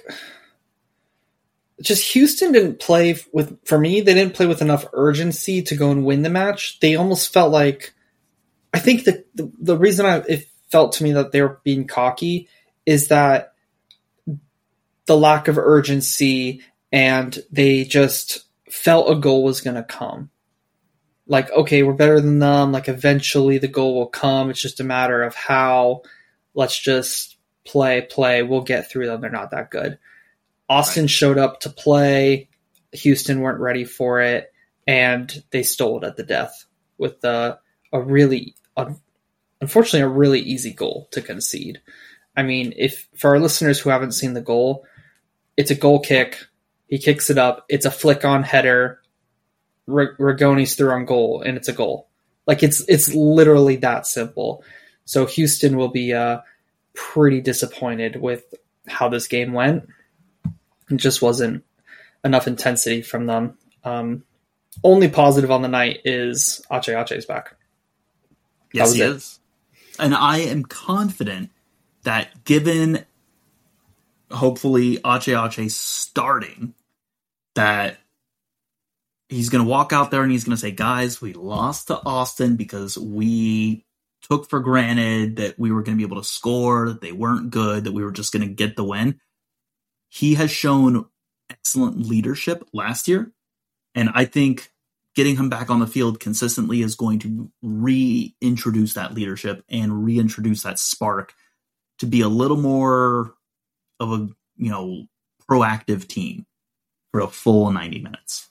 just Houston didn't play with, for me, they didn't play with enough urgency to go and win the match. They almost felt like, I think the reason it felt to me that they were being cocky is that the lack of urgency, and they just felt a goal was going to come. Like, okay, we're better than them. Like, eventually the goal will come. It's just a matter of how. Let's just play. We'll get through them. They're not that good. Austin showed up to play. Houston weren't ready for it, and they stole it at the death with unfortunately a really easy goal to concede. I mean, if for our listeners who haven't seen the goal, it's a goal kick. He kicks it up. It's a flick-on header. Rigoni's through on goal, and it's a goal. Like, it's literally that simple. So Houston will be pretty disappointed with how this game went. It just wasn't enough intensity from them. Only positive on the night is Ache's back. Yes, he is. And I am confident that given, hopefully, Ache starting, that he's going to walk out there and he's going to say, guys, we lost to Austin because we took for granted that we were going to be able to score, that they weren't good, that we were just going to get the win. He has shown excellent leadership last year, and I think getting him back on the field consistently is going to reintroduce that leadership and reintroduce that spark to be a little more of a, proactive team for a full 90 minutes.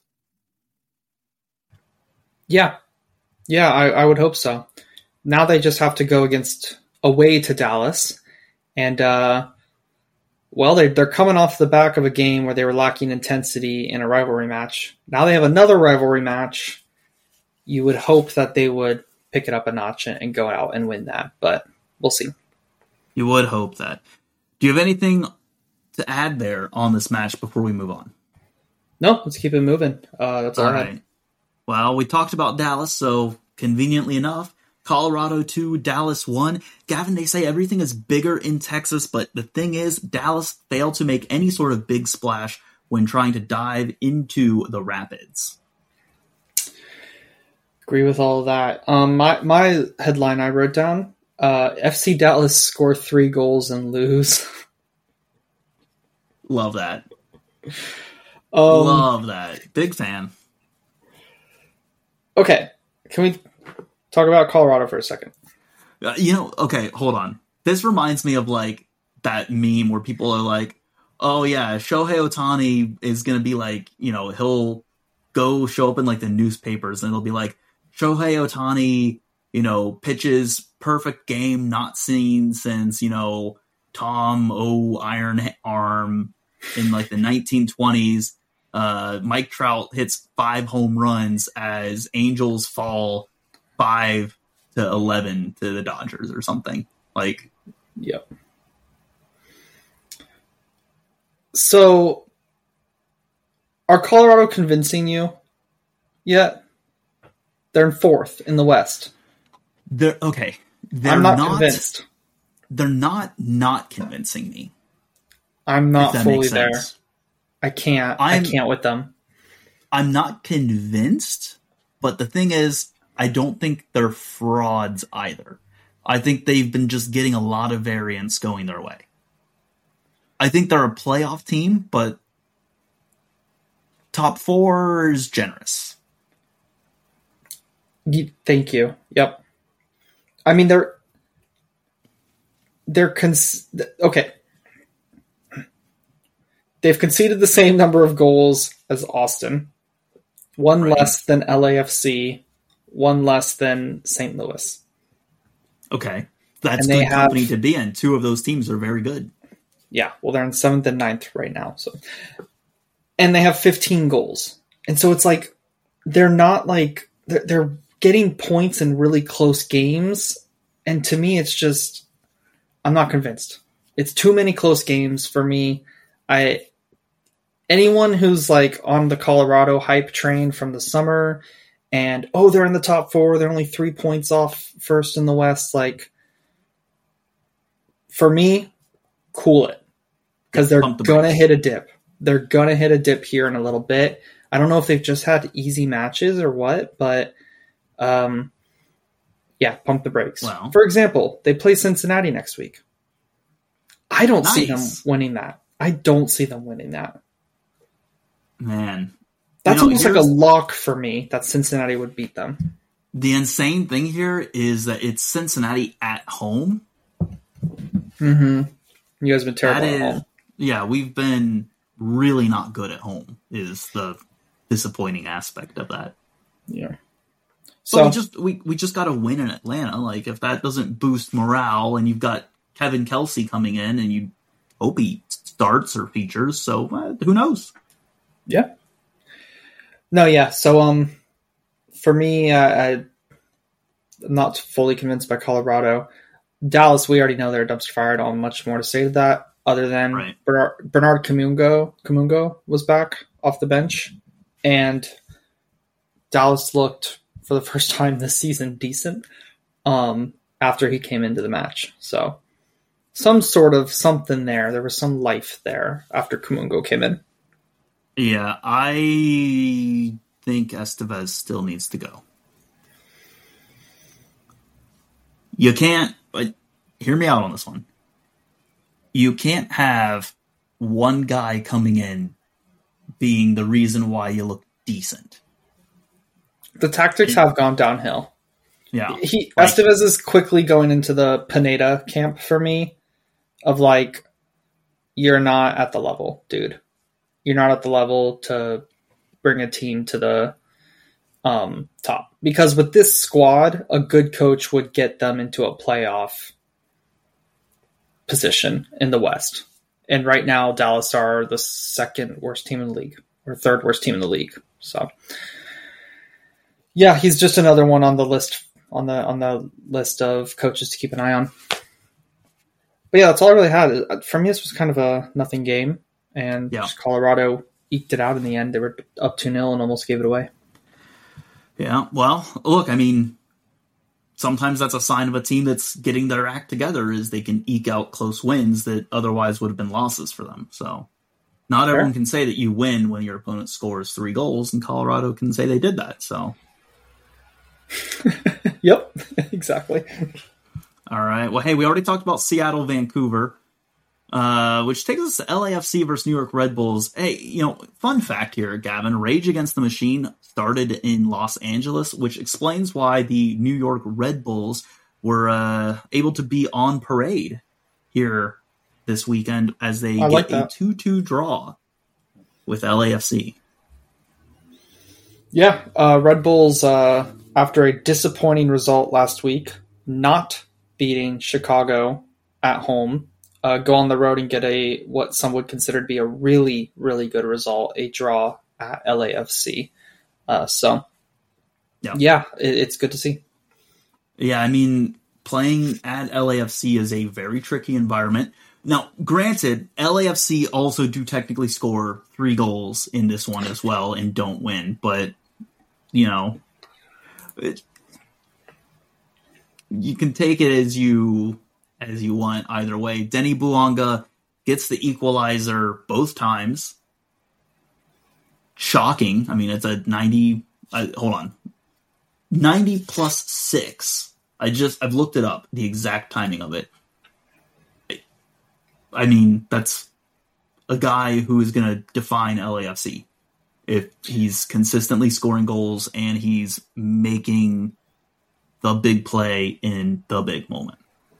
Yeah, I would hope so. Now they just have to go away to Dallas, and they're coming off the back of a game where they were lacking intensity in a rivalry match. Now they have another rivalry match. You would hope that they would pick it up a notch and go out and win that, but we'll see. You would hope that. Do you have anything to add there on this match before we move on? No, let's keep it moving. That's all right. Well, we talked about Dallas, so conveniently enough, Colorado 2, Dallas 1. Gavin, they say everything is bigger in Texas, but the thing is, Dallas failed to make any sort of big splash when trying to dive into the Rapids. Agree with all of that. My headline I wrote down, FC Dallas score 3 goals and lose. Love that. Love that. Big fan. Okay, can we talk about Colorado for a second? Okay, hold on. This reminds me of like that meme where people are like, oh yeah, Shohei Ohtani is going to be like, he'll go show up in like the newspapers and it'll be like, Shohei Ohtani, pitches perfect game not seen since, Tom O. Iron Arm in like the 1920s. Mike Trout hits 5 home runs as Angels fall 5-11 to the Dodgers or something. Like, yep. So, are Colorado convincing you yet? They're in 4th in the West. They're okay. I'm not convinced. They're not convincing me. I'm not fully there. I can't with them. I'm not convinced, but the thing is, I don't think they're frauds either. I think they've been just getting a lot of variance going their way. I think they're a playoff team, but top 4 is generous. Thank you. Yep. I mean, okay. They've conceded the same number of goals as Austin. One less than LAFC. One less than St. Louis. Okay. That's And they good company have- to be in. Two of those teams are very good. Yeah, well, they're in 7th and 9th right now. So, and they have 15 goals. And so it's like, they're not like, they're getting points in really close games. And to me, it's just, I'm not convinced. It's too many close games for me. Anyone who's like on the Colorado hype train from the summer and, oh, they're in the top 4, they're only 3 points off first in the West. Like, for me, cool it. Because they're going to hit a dip. They're going to hit a dip here in a little bit. I don't know if they've just had easy matches or what, but yeah, pump the brakes. Well, for example, they play Cincinnati next week. I don't see them winning that. Man. That's almost like a lock for me that Cincinnati would beat them. The insane thing here is that it's Cincinnati at home. Mm-hmm. You guys have been terrible at home. Yeah, we've been really not good at home is the disappointing aspect of that. Yeah. So we just got to win in Atlanta. Like, if that doesn't boost morale, and you've got Kevin Kelsey coming in, and you hope he starts or features. So who knows? Yeah. No, yeah. So for me, I'm not fully convinced by Colorado. Dallas, we already know they're a dumpster fire. I don't have much more to say to that other than Bernard Comungo was back off the bench, and Dallas looked for the first time this season decent after he came into the match. So some sort of something there. There was some life there after Comungo came in. Yeah, I think Estevez still needs to go. You can't, hear me out on this one. You can't have one guy coming in being the reason why you look decent. The tactics have gone downhill. Yeah. Estevez is quickly going into the Pineda camp for me of like, you're not at the level, dude. You're not at the level to bring a team to the top. Because with this squad, a good coach would get them into a playoff position in the West. And right now, Dallas are the second worst team in the league, or third worst team in the league. So, yeah, he's just another one on the list on the list of coaches to keep an eye on. But yeah, that's all I really had. For me, this was kind of a nothing game, and just Colorado eked it out in the end. They were up 2-0 and almost gave it away. Yeah, well, look, I mean, sometimes that's a sign of a team that's getting their act together, is they can eke out close wins that otherwise would have been losses for them. So not everyone can say that you win when your opponent scores 3 goals, and Colorado can say they did that. So, yep, exactly. All right. Well, hey, we already talked about Seattle, Vancouver, which takes us to LAFC versus New York Red Bulls. Hey, fun fact here, Gavin, Rage Against the Machine started in Los Angeles, which explains why the New York Red Bulls were able to be on parade here this weekend as they get a 2-2 draw with LAFC. Yeah, Red Bulls, after a disappointing result last week, not beating Chicago at home, go on the road and get what some would consider to be a really, really good result, a draw at LAFC. It's good to see. Yeah, I mean, playing at LAFC is a very tricky environment. Now, granted, LAFC also do technically score 3 goals in this one as well and don't win, but, you can take it as you want either way. Denny Bouanga gets the equalizer both times. Shocking. I mean, it's a 90 plus 6. I've looked it up, the exact timing of it. I mean, that's a guy who is going to define LAFC if he's consistently scoring goals and he's making the big play in the big moment.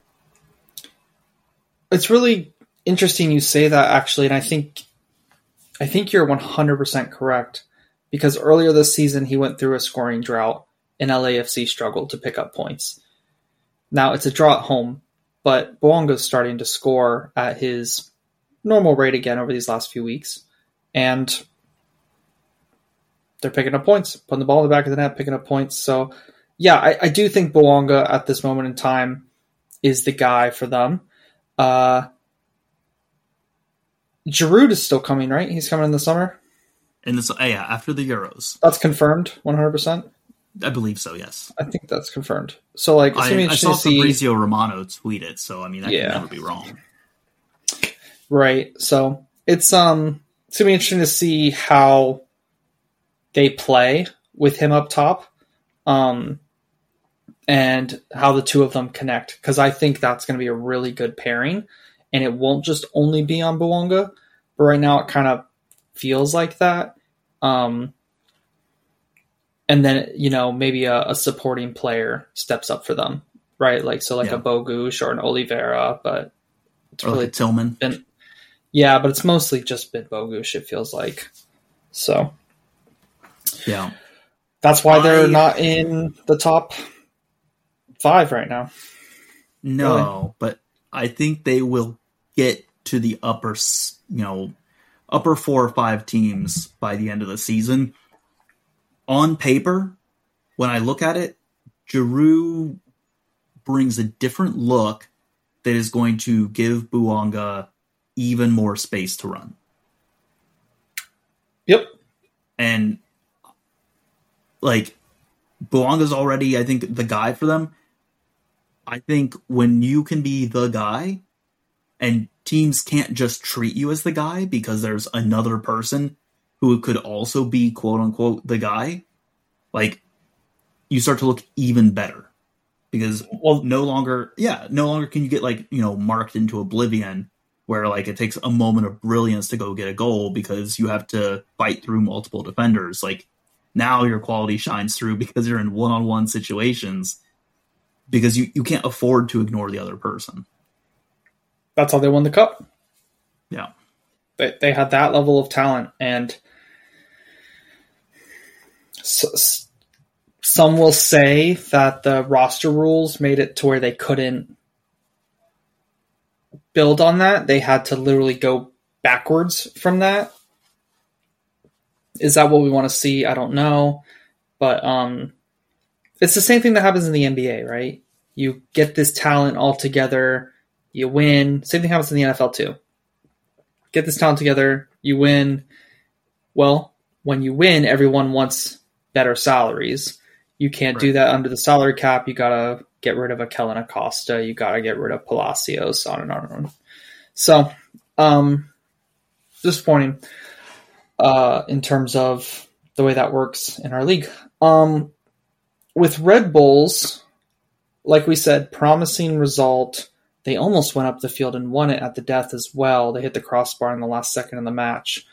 It's really interesting you say that, actually, and I think you're 100% correct, because earlier this season he went through a scoring drought and LAFC struggled to pick up points. Now, it's a draw at home, but Bouanga's starting to score at his normal rate again over these last few weeks. And they're picking up points, putting the ball in the back of the net, picking up points. So, yeah, I do think Bouanga at this moment in time is the guy for them. Giroud is still coming, right? He's coming in the summer? After the Euros. That's confirmed, 100%? I believe so, yes. I think that's confirmed. So, like, it's going to be interesting to see. I saw Fabrizio Romano tweet it, so, I mean, that can never be wrong. Right. So, it's going to be interesting to see how they play with him up top, and how the two of them connect. Because I think that's going to be a really good pairing, and it won't just only be on Bouanga, but right now it kind of feels like that. And then, maybe a supporting player steps up for them, right? Like, so like a Bogusz or an Oliveira, but it's or really like Tillman. But it's mostly just been Bogusz, it feels like. So, yeah. That's why they're not in the top 5 right now. No, really. But I think they will get to the upper 4 or 5 teams by the end of the season. On paper, when I look at it, Giroud brings a different look that is going to give Bouanga even more space to run. Yep. And, like, Bouanga's already, I think, the guy for them. I think when you can be the guy, and teams can't just treat you as the guy because there's another person who could also be quote-unquote the guy, like, you start to look even better. Because no longer can you get, like, marked into oblivion where, like, it takes a moment of brilliance to go get a goal because you have to fight through multiple defenders. Like, now your quality shines through because you're in one-on-one situations because you can't afford to ignore the other person. That's how they won the cup. Yeah. They had that level of talent, and some will say that the roster rules made it to where they couldn't build on that. They had to literally go backwards from that. Is that what we want to see? I don't know. But it's the same thing that happens in the NBA, right? You get this talent all together, you win. Same thing happens in the NFL too. Get this talent together, you win. Well, when you win, everyone wants better salaries. You can't do that under the salary cap. You got to get rid of a Kellen Acosta. You got to get rid of Palacios, on and on and on. So, disappointing in terms of the way that works in our league. With Red Bulls, like we said, promising result. They almost went up the field and won it at the death as well. They hit the crossbar in the last second of the match.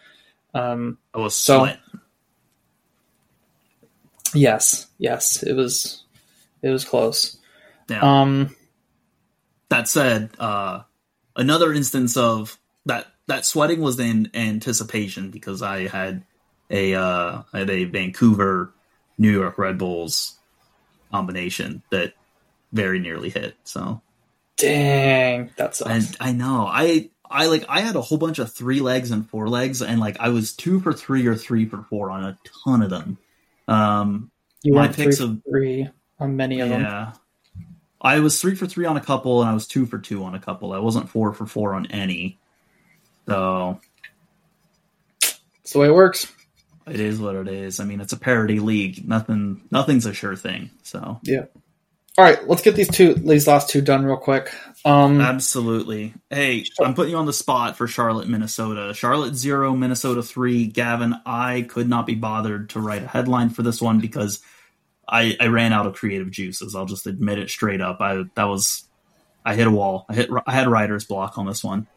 Yes, it was close. Yeah. That said, another instance of that sweating was in anticipation because I had a Vancouver New York Red Bulls combination that very nearly hit. So dang, that sucks. And I know. I had a whole bunch of 3 legs and 4 legs, and like I was 2 for 3 or 3 for 4 on a ton of them. You went 3 for 3 on many of them. Yeah. I was 3 for 3 on a couple, and I was 2 for 2 on a couple. I wasn't 4 for 4 on any. So it's the way it works. It is what it is. I mean, it's a parity league. Nothing's a sure thing. So yeah. All right, let's get these last 2 done real quick. Absolutely. Hey, I'm putting you on the spot for Charlotte, Minnesota. Charlotte 0, Minnesota 3. Gavin, I could not be bothered to write a headline for this one because I ran out of creative juices. I'll just admit it straight up. I hit a wall. I had writer's block on this one.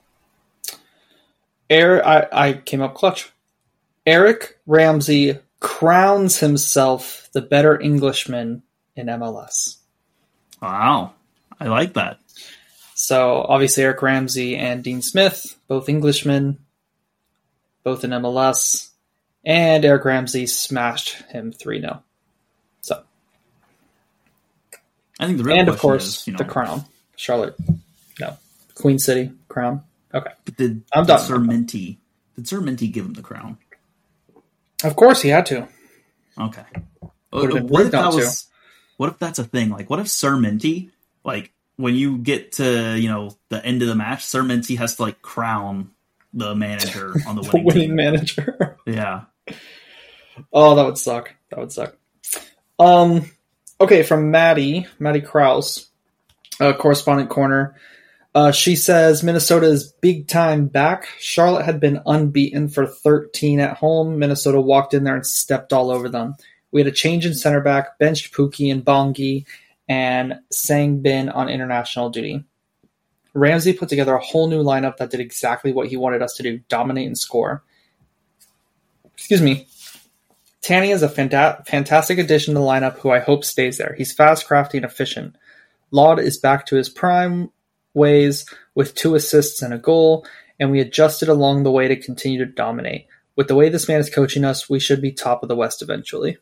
I came up clutch. Eric Ramsey crowns himself the better Englishman in MLS. Wow. I like that. So, obviously, Eric Ramsey and Dean Smith, both Englishmen, both in MLS, and Eric Ramsey smashed him 3-0. So, I think the real And question of course, is, the crown. Charlotte. No. Queen City crown. Okay. But did Sir Minty give him the crown? Of course he had to. Okay. What if that's a thing? Like, what if Sir Minty, like, when you get to, the end of the match, Sir Minty has to, like, crown the manager on the winning team. Manager. Yeah. Oh, that would suck. Okay, from Maddie Krause, correspondent corner. She says Minnesota is big time back. Charlotte had been unbeaten for 13 at home. Minnesota walked in there and stepped all over them. We had a change in center back, benched Pookie and Bongi, and Sang Bin on international duty. Ramsey put together a whole new lineup that did exactly what he wanted us to do, dominate and score. Excuse me. Tanny is a fantastic addition to the lineup who I hope stays there. He's fast, crafty, and efficient. Laud is back to his prime ways with 2 assists and a goal, and we adjusted along the way to continue to dominate. With the way this man is coaching us, we should be top of the West eventually.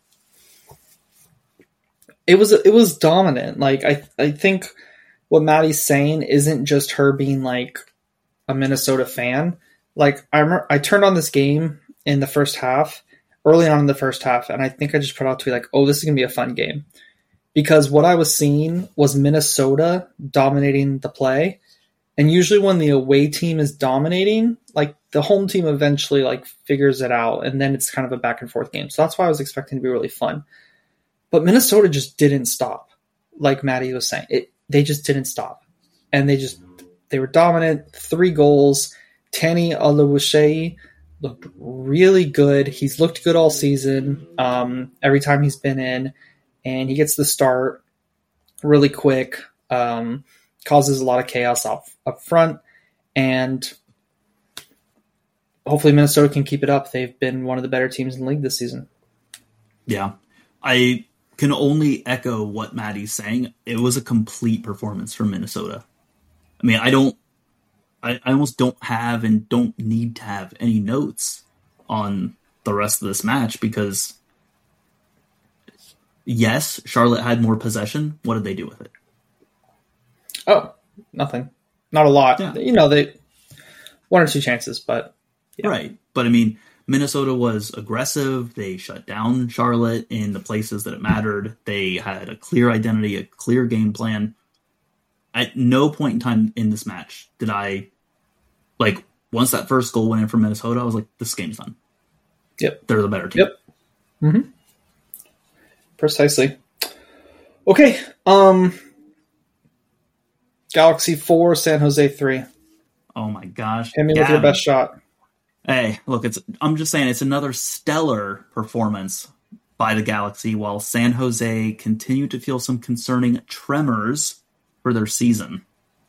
It was dominant. Like I think what Maddie's saying isn't just her being like a Minnesota fan. Like I remember I turned on this game in the first half, early on in the first half, and I think I just put out to be like, oh, this is gonna be a fun game. Because what I was seeing was Minnesota dominating the play. And usually when the away team is dominating, like the home team eventually like figures it out, and then it's kind of a back and forth game. So that's why I was expecting to be really fun. But Minnesota just didn't stop. Like Maddie was saying, they just didn't stop. And they were dominant, 3 goals. Tanny Oluwaseyi looked really good. He's looked good all season. Every time he's been in, and he gets the start really quick, causes a lot of chaos up front, and hopefully Minnesota can keep it up. They've been one of the better teams in the league this season. Yeah. I can only echo what Maddie's saying. It was a complete performance from Minnesota. I mean, I almost don't have and don't need to have any notes on the rest of this match because yes, Charlotte had more possession. What did they do with it? Oh, nothing. Not a lot. Yeah. They 1 or 2 chances, but yeah. Right. But I mean, Minnesota was aggressive. They shut down Charlotte in the places that it mattered. They had a clear identity, a clear game plan. At no point in time in this match did I, like, once that first goal went in for Minnesota, I was like, this game's done. Yep. They're the better team. Yep. Mm-hmm. Precisely. Okay. Galaxy 4, San Jose 3. Oh my gosh. Hit me with your best shot. Hey, look, I'm just saying it's another stellar performance by the Galaxy while San Jose continue to feel some concerning tremors for their season.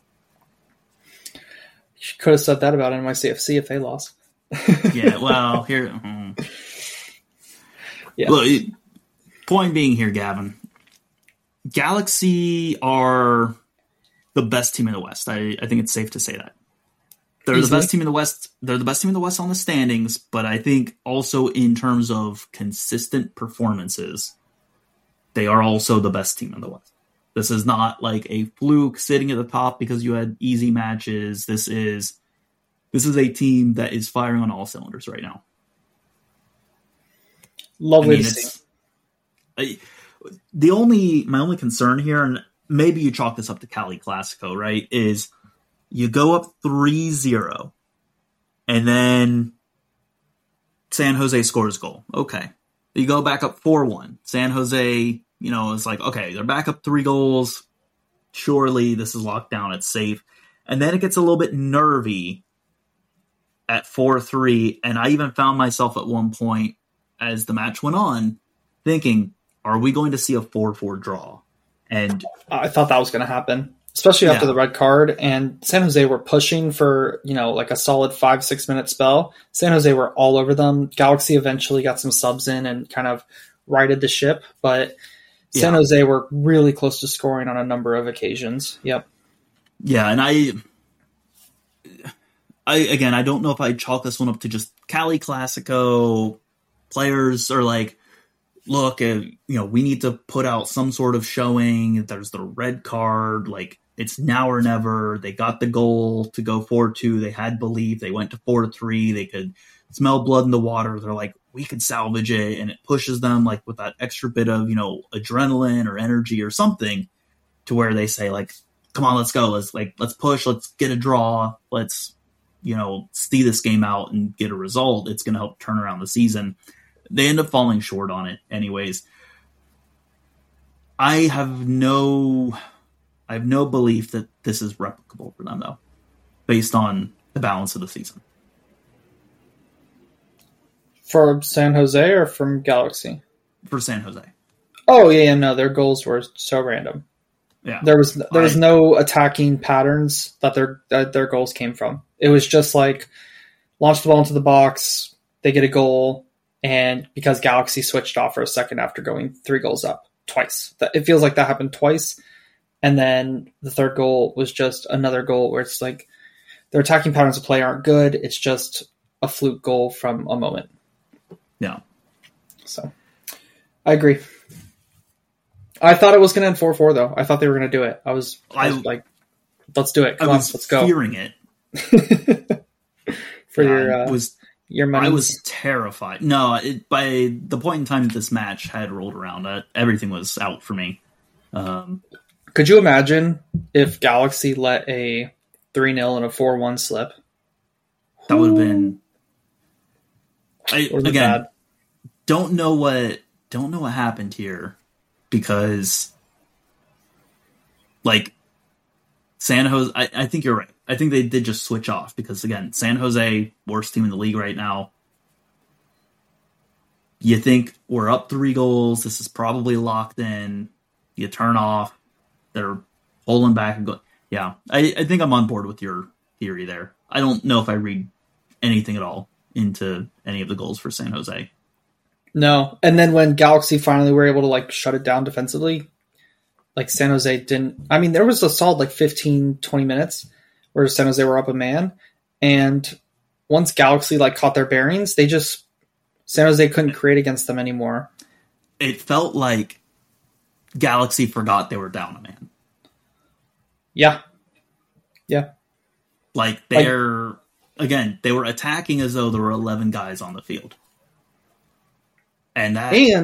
You could have said that about NYCFC if they lost. Yeah, well, here... Yeah. Look, point being here, Gavin, Galaxy are the best team in the West. I think it's safe to say that. They're the best team in the West. They're the best team in the West on the standings, but I think also in terms of consistent performances, they are also the best team in the West. This is not like a fluke sitting at the top because you had easy matches. This is a team that is firing on all cylinders right now. Lovely to see. My only concern here, and maybe you chalk this up to Cali Classico, right, is you go up 3-0, and then San Jose scores a goal. Okay. You go back up 4-1. San Jose, is like, okay, they're back up 3 goals. Surely this is locked down. It's safe. And then it gets a little bit nervy at 4-3, and I even found myself at one point as the match went on thinking, are we going to see a 4-4 draw? And I thought that was going to happen, especially after the red card. And San Jose were pushing for, like a solid 5-6 minute spell. San Jose were all over them. Galaxy eventually got some subs in and kind of righted the ship. But San Jose were really close to scoring on a number of occasions. Yep. Yeah, and I don't know if I'd chalk this one up to just Cali Classico. Players are like, look, we need to put out some sort of showing. There's the red card, like it's now or never. They got the goal to go 4-2. They had belief. They went to 4-3. They could smell blood in the water. They're like, we could salvage it, and it pushes them like with that extra bit of adrenaline or energy or something, to where they say like, come on, let's go. Let's push. Let's get a draw. Let's see this game out and get a result. It's going to help turn around the season. They end up falling short on it anyways. I have no belief that this is replicable for them, though, based on the balance of the season. For San Jose or from Galaxy? For San Jose. Oh, yeah, no, their goals were so random. Yeah. There was no attacking patterns that their goals came from. It was just like, launch the ball into the box, they get a goal, and because Galaxy switched off for a second after going 3 goals up twice. It feels like that happened twice. And then the third goal was just another goal where it's like their attacking patterns of play aren't good. It's just a fluke goal from a moment. Yeah. So I agree. I thought it was going to end 4-4, though. I thought they were going to do it. I was like, let's do it. Come on, let's go. Fearing it. Your money. I was terrified. No, by the point in time that this match had rolled around, everything was out for me. Could you imagine if Galaxy let a 3-0 and a 4-1 slip? That would have been. Again, bad. don't know what happened here, because like San Jose, I think you're right. I think they did just switch off because, again, San Jose, worst team in the league right now. You think we're up 3 goals. This is probably locked in. You turn off. They're pulling back and go. Yeah, I think I'm on board with your theory there. I don't know if I read anything at all into any of the goals for San Jose. No. And then when Galaxy finally were able to like shut it down defensively, like San Jose didn't. I mean, there was a solid 15, 20 minutes where San Jose were up a man. And once Galaxy caught their bearings, San Jose couldn't create against them anymore. It felt like Galaxy forgot they were down a man. Yeah. Yeah. They were attacking as though there were 11 guys on the field. And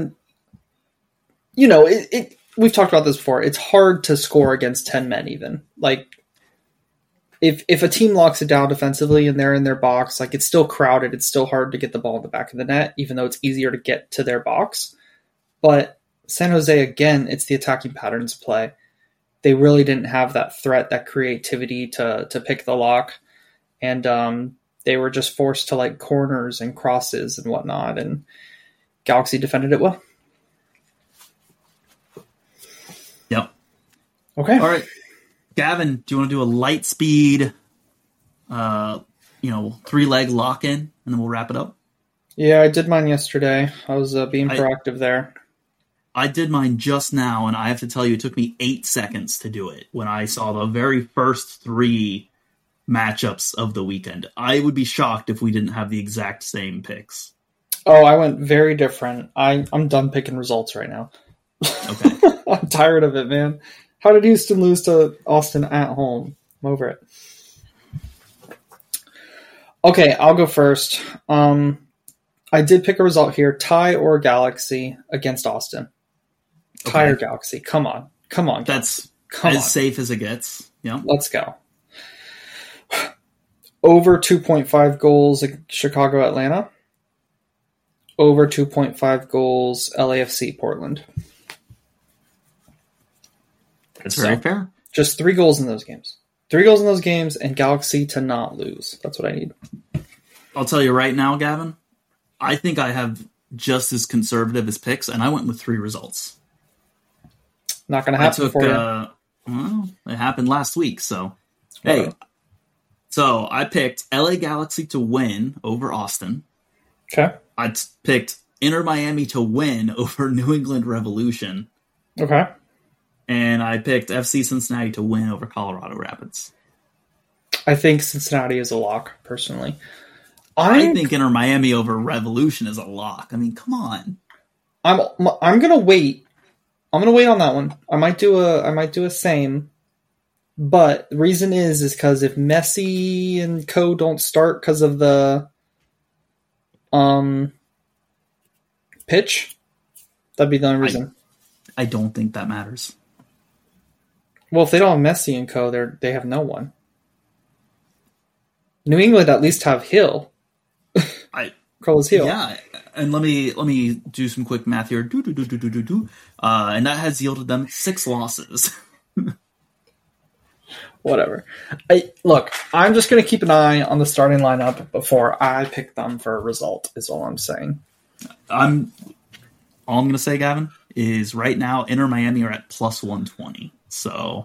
we've talked about this before. It's hard to score against 10 men even. If a team locks it down defensively and they're in their box, it's still crowded. It's still hard to get the ball in the back of the net, even though it's easier to get to their box. But San Jose, again, it's the attacking patterns of play. They really didn't have that threat, that creativity to pick the lock. And they were just forced to corners and crosses and whatnot. And Galaxy defended it well. Yep. Okay. All right. Gavin, do you want to do a light speed, 3-leg lock-in, and then we'll wrap it up? Yeah, I did mine yesterday. I was being proactive there. I did mine just now, and I have to tell you, it took me 8 seconds to do it when I saw the very first 3 matchups of the weekend. I would be shocked if we didn't have the exact same picks. Oh, I went very different. I'm done picking results right now. Okay. I'm tired of it, man. How did Houston lose to Austin at home? I'm over it. Okay, I'll go first. I did pick a result here. Tie or Galaxy against Austin. Okay. Tie or Galaxy. Come on. That's as safe as it gets. Yeah. Let's go. Over 2.5 goals Chicago, Atlanta. Over 2.5 goals LAFC, Portland. That's very fair. Just 3 goals in those games. 3 goals in those games and Galaxy to not lose. That's what I need. I'll tell you right now, Gavin, I think I have just as conservative as picks, and I went with 3 results. Not going to happen for you. Well, it happened last week, so. Hey. So I picked LA Galaxy to win over Austin. Okay. I picked Inter Miami to win over New England Revolution. Okay. And I picked FC Cincinnati to win over Colorado Rapids. I think Cincinnati is a lock, personally. I think Inter Miami over Revolution is a lock. I mean, come on. I'm gonna wait. I'm gonna wait on that one. I might do a same. But the reason is because if Messi and co don't start because of the pitch, that'd be the only reason. I don't think that matters. Well, if they don't have Messi and co, they have no one. New England at least have Hill. Carlos Hill. Yeah, and let me do some quick math here. And that has yielded them 6 losses. Whatever. Look, I'm just going to keep an eye on the starting lineup before I pick them for a result, is all I'm saying. All I'm going to say, Gavin, is right now Inter Miami are at plus 120. So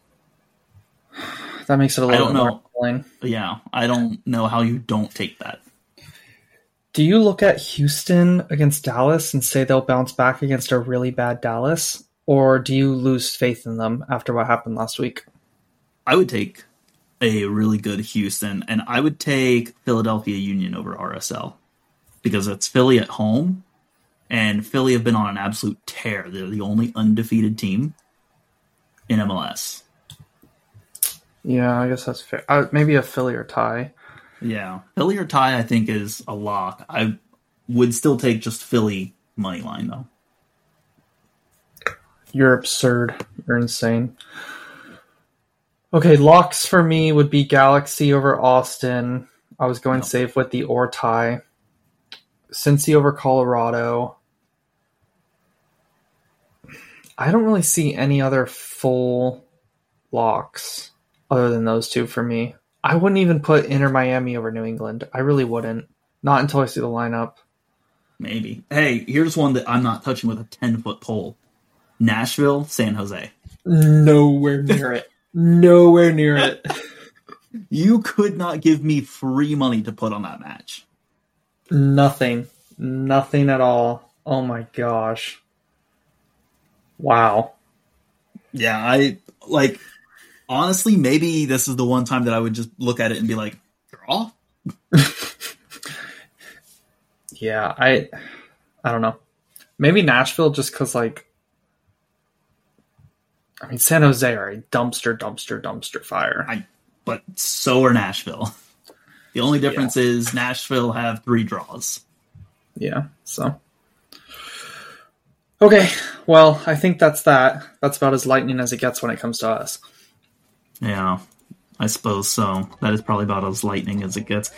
that makes it a little more appealing. Yeah, I don't know how you don't take that. Do you look at Houston against Dallas and say they'll bounce back against a really bad Dallas? Or do you lose faith in them after what happened last week? I would take a really good Houston, and I would take Philadelphia Union over RSL because it's Philly at home, and Philly have been on an absolute tear. They're the only undefeated team in MLS. Yeah, I guess that's fair. Maybe a Philly or tie. Yeah, Philly or tie I think is a lock. I would still take just Philly money line, though. You're absurd. You're insane. Okay, locks for me would be Galaxy over Austin. I was going safe with the or tie. Cincy over Colorado. I don't really see any other full locks other than those two for me. I wouldn't even put Inter Miami over New England. I really wouldn't. Not until I see the lineup. Maybe. Hey, here's one that I'm not touching with a 10-foot pole. Nashville, San Jose. Nowhere near it. Nowhere near it. You could not give me free money to put on that match. Nothing. Nothing at all. Oh my gosh. Wow. Yeah, honestly, maybe this is the one time that I would just look at it and be like, draw? Yeah, I don't know. Maybe Nashville just because, San Jose are a dumpster fire. But so are Nashville. The only difference is Nashville have 3 draws. Yeah, so. Okay, well, I think that's that. That's about as lightning as it gets when it comes to us. Yeah, I suppose so. That is probably about as lightning as it gets.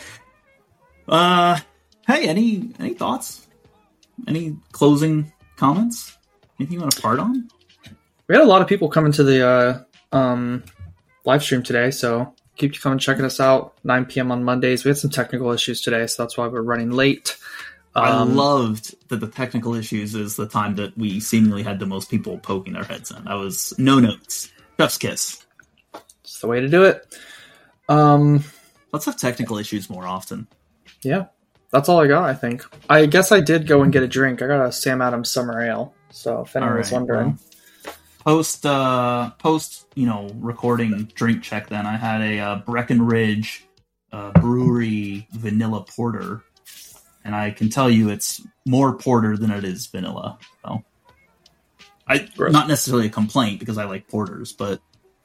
Hey, any thoughts? Any closing comments? Anything you want to part on? We had a lot of people coming to the live stream today, so keep coming checking us out. 9 p.m. on Mondays. We had some technical issues today, so that's why we're running late. I loved that the technical issues is the time that we seemingly had the most people poking their heads in. That was no notes. Chef's kiss. It's the way to do it. Let's have technical issues more often. Yeah, that's all I got, I think. I guess I did go and get a drink. I got a Sam Adams Summer Ale, so if anyone was wondering. Well, post, recording drink check then, I had a Breckenridge Brewery Vanilla Porter. And I can tell you it's more porter than it is vanilla. So, not necessarily a complaint because I like porters, but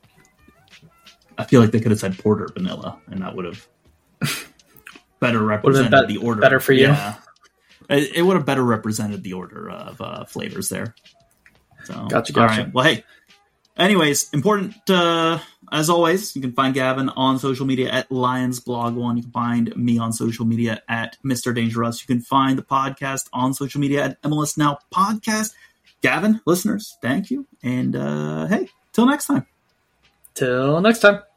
I feel like they could have said porter vanilla, and that would have better represented the order. Better for you. Yeah, it would have better represented the order of flavors there. So, Gotcha. All right. Well, hey. Anyways, important, as always, you can find Gavin on social media at LionsBlog1. You can find me on social media at Mr. Dangerous. You can find the podcast on social media at MLS Now Podcast. Gavin, listeners, thank you. And, hey, till next time. Till next time.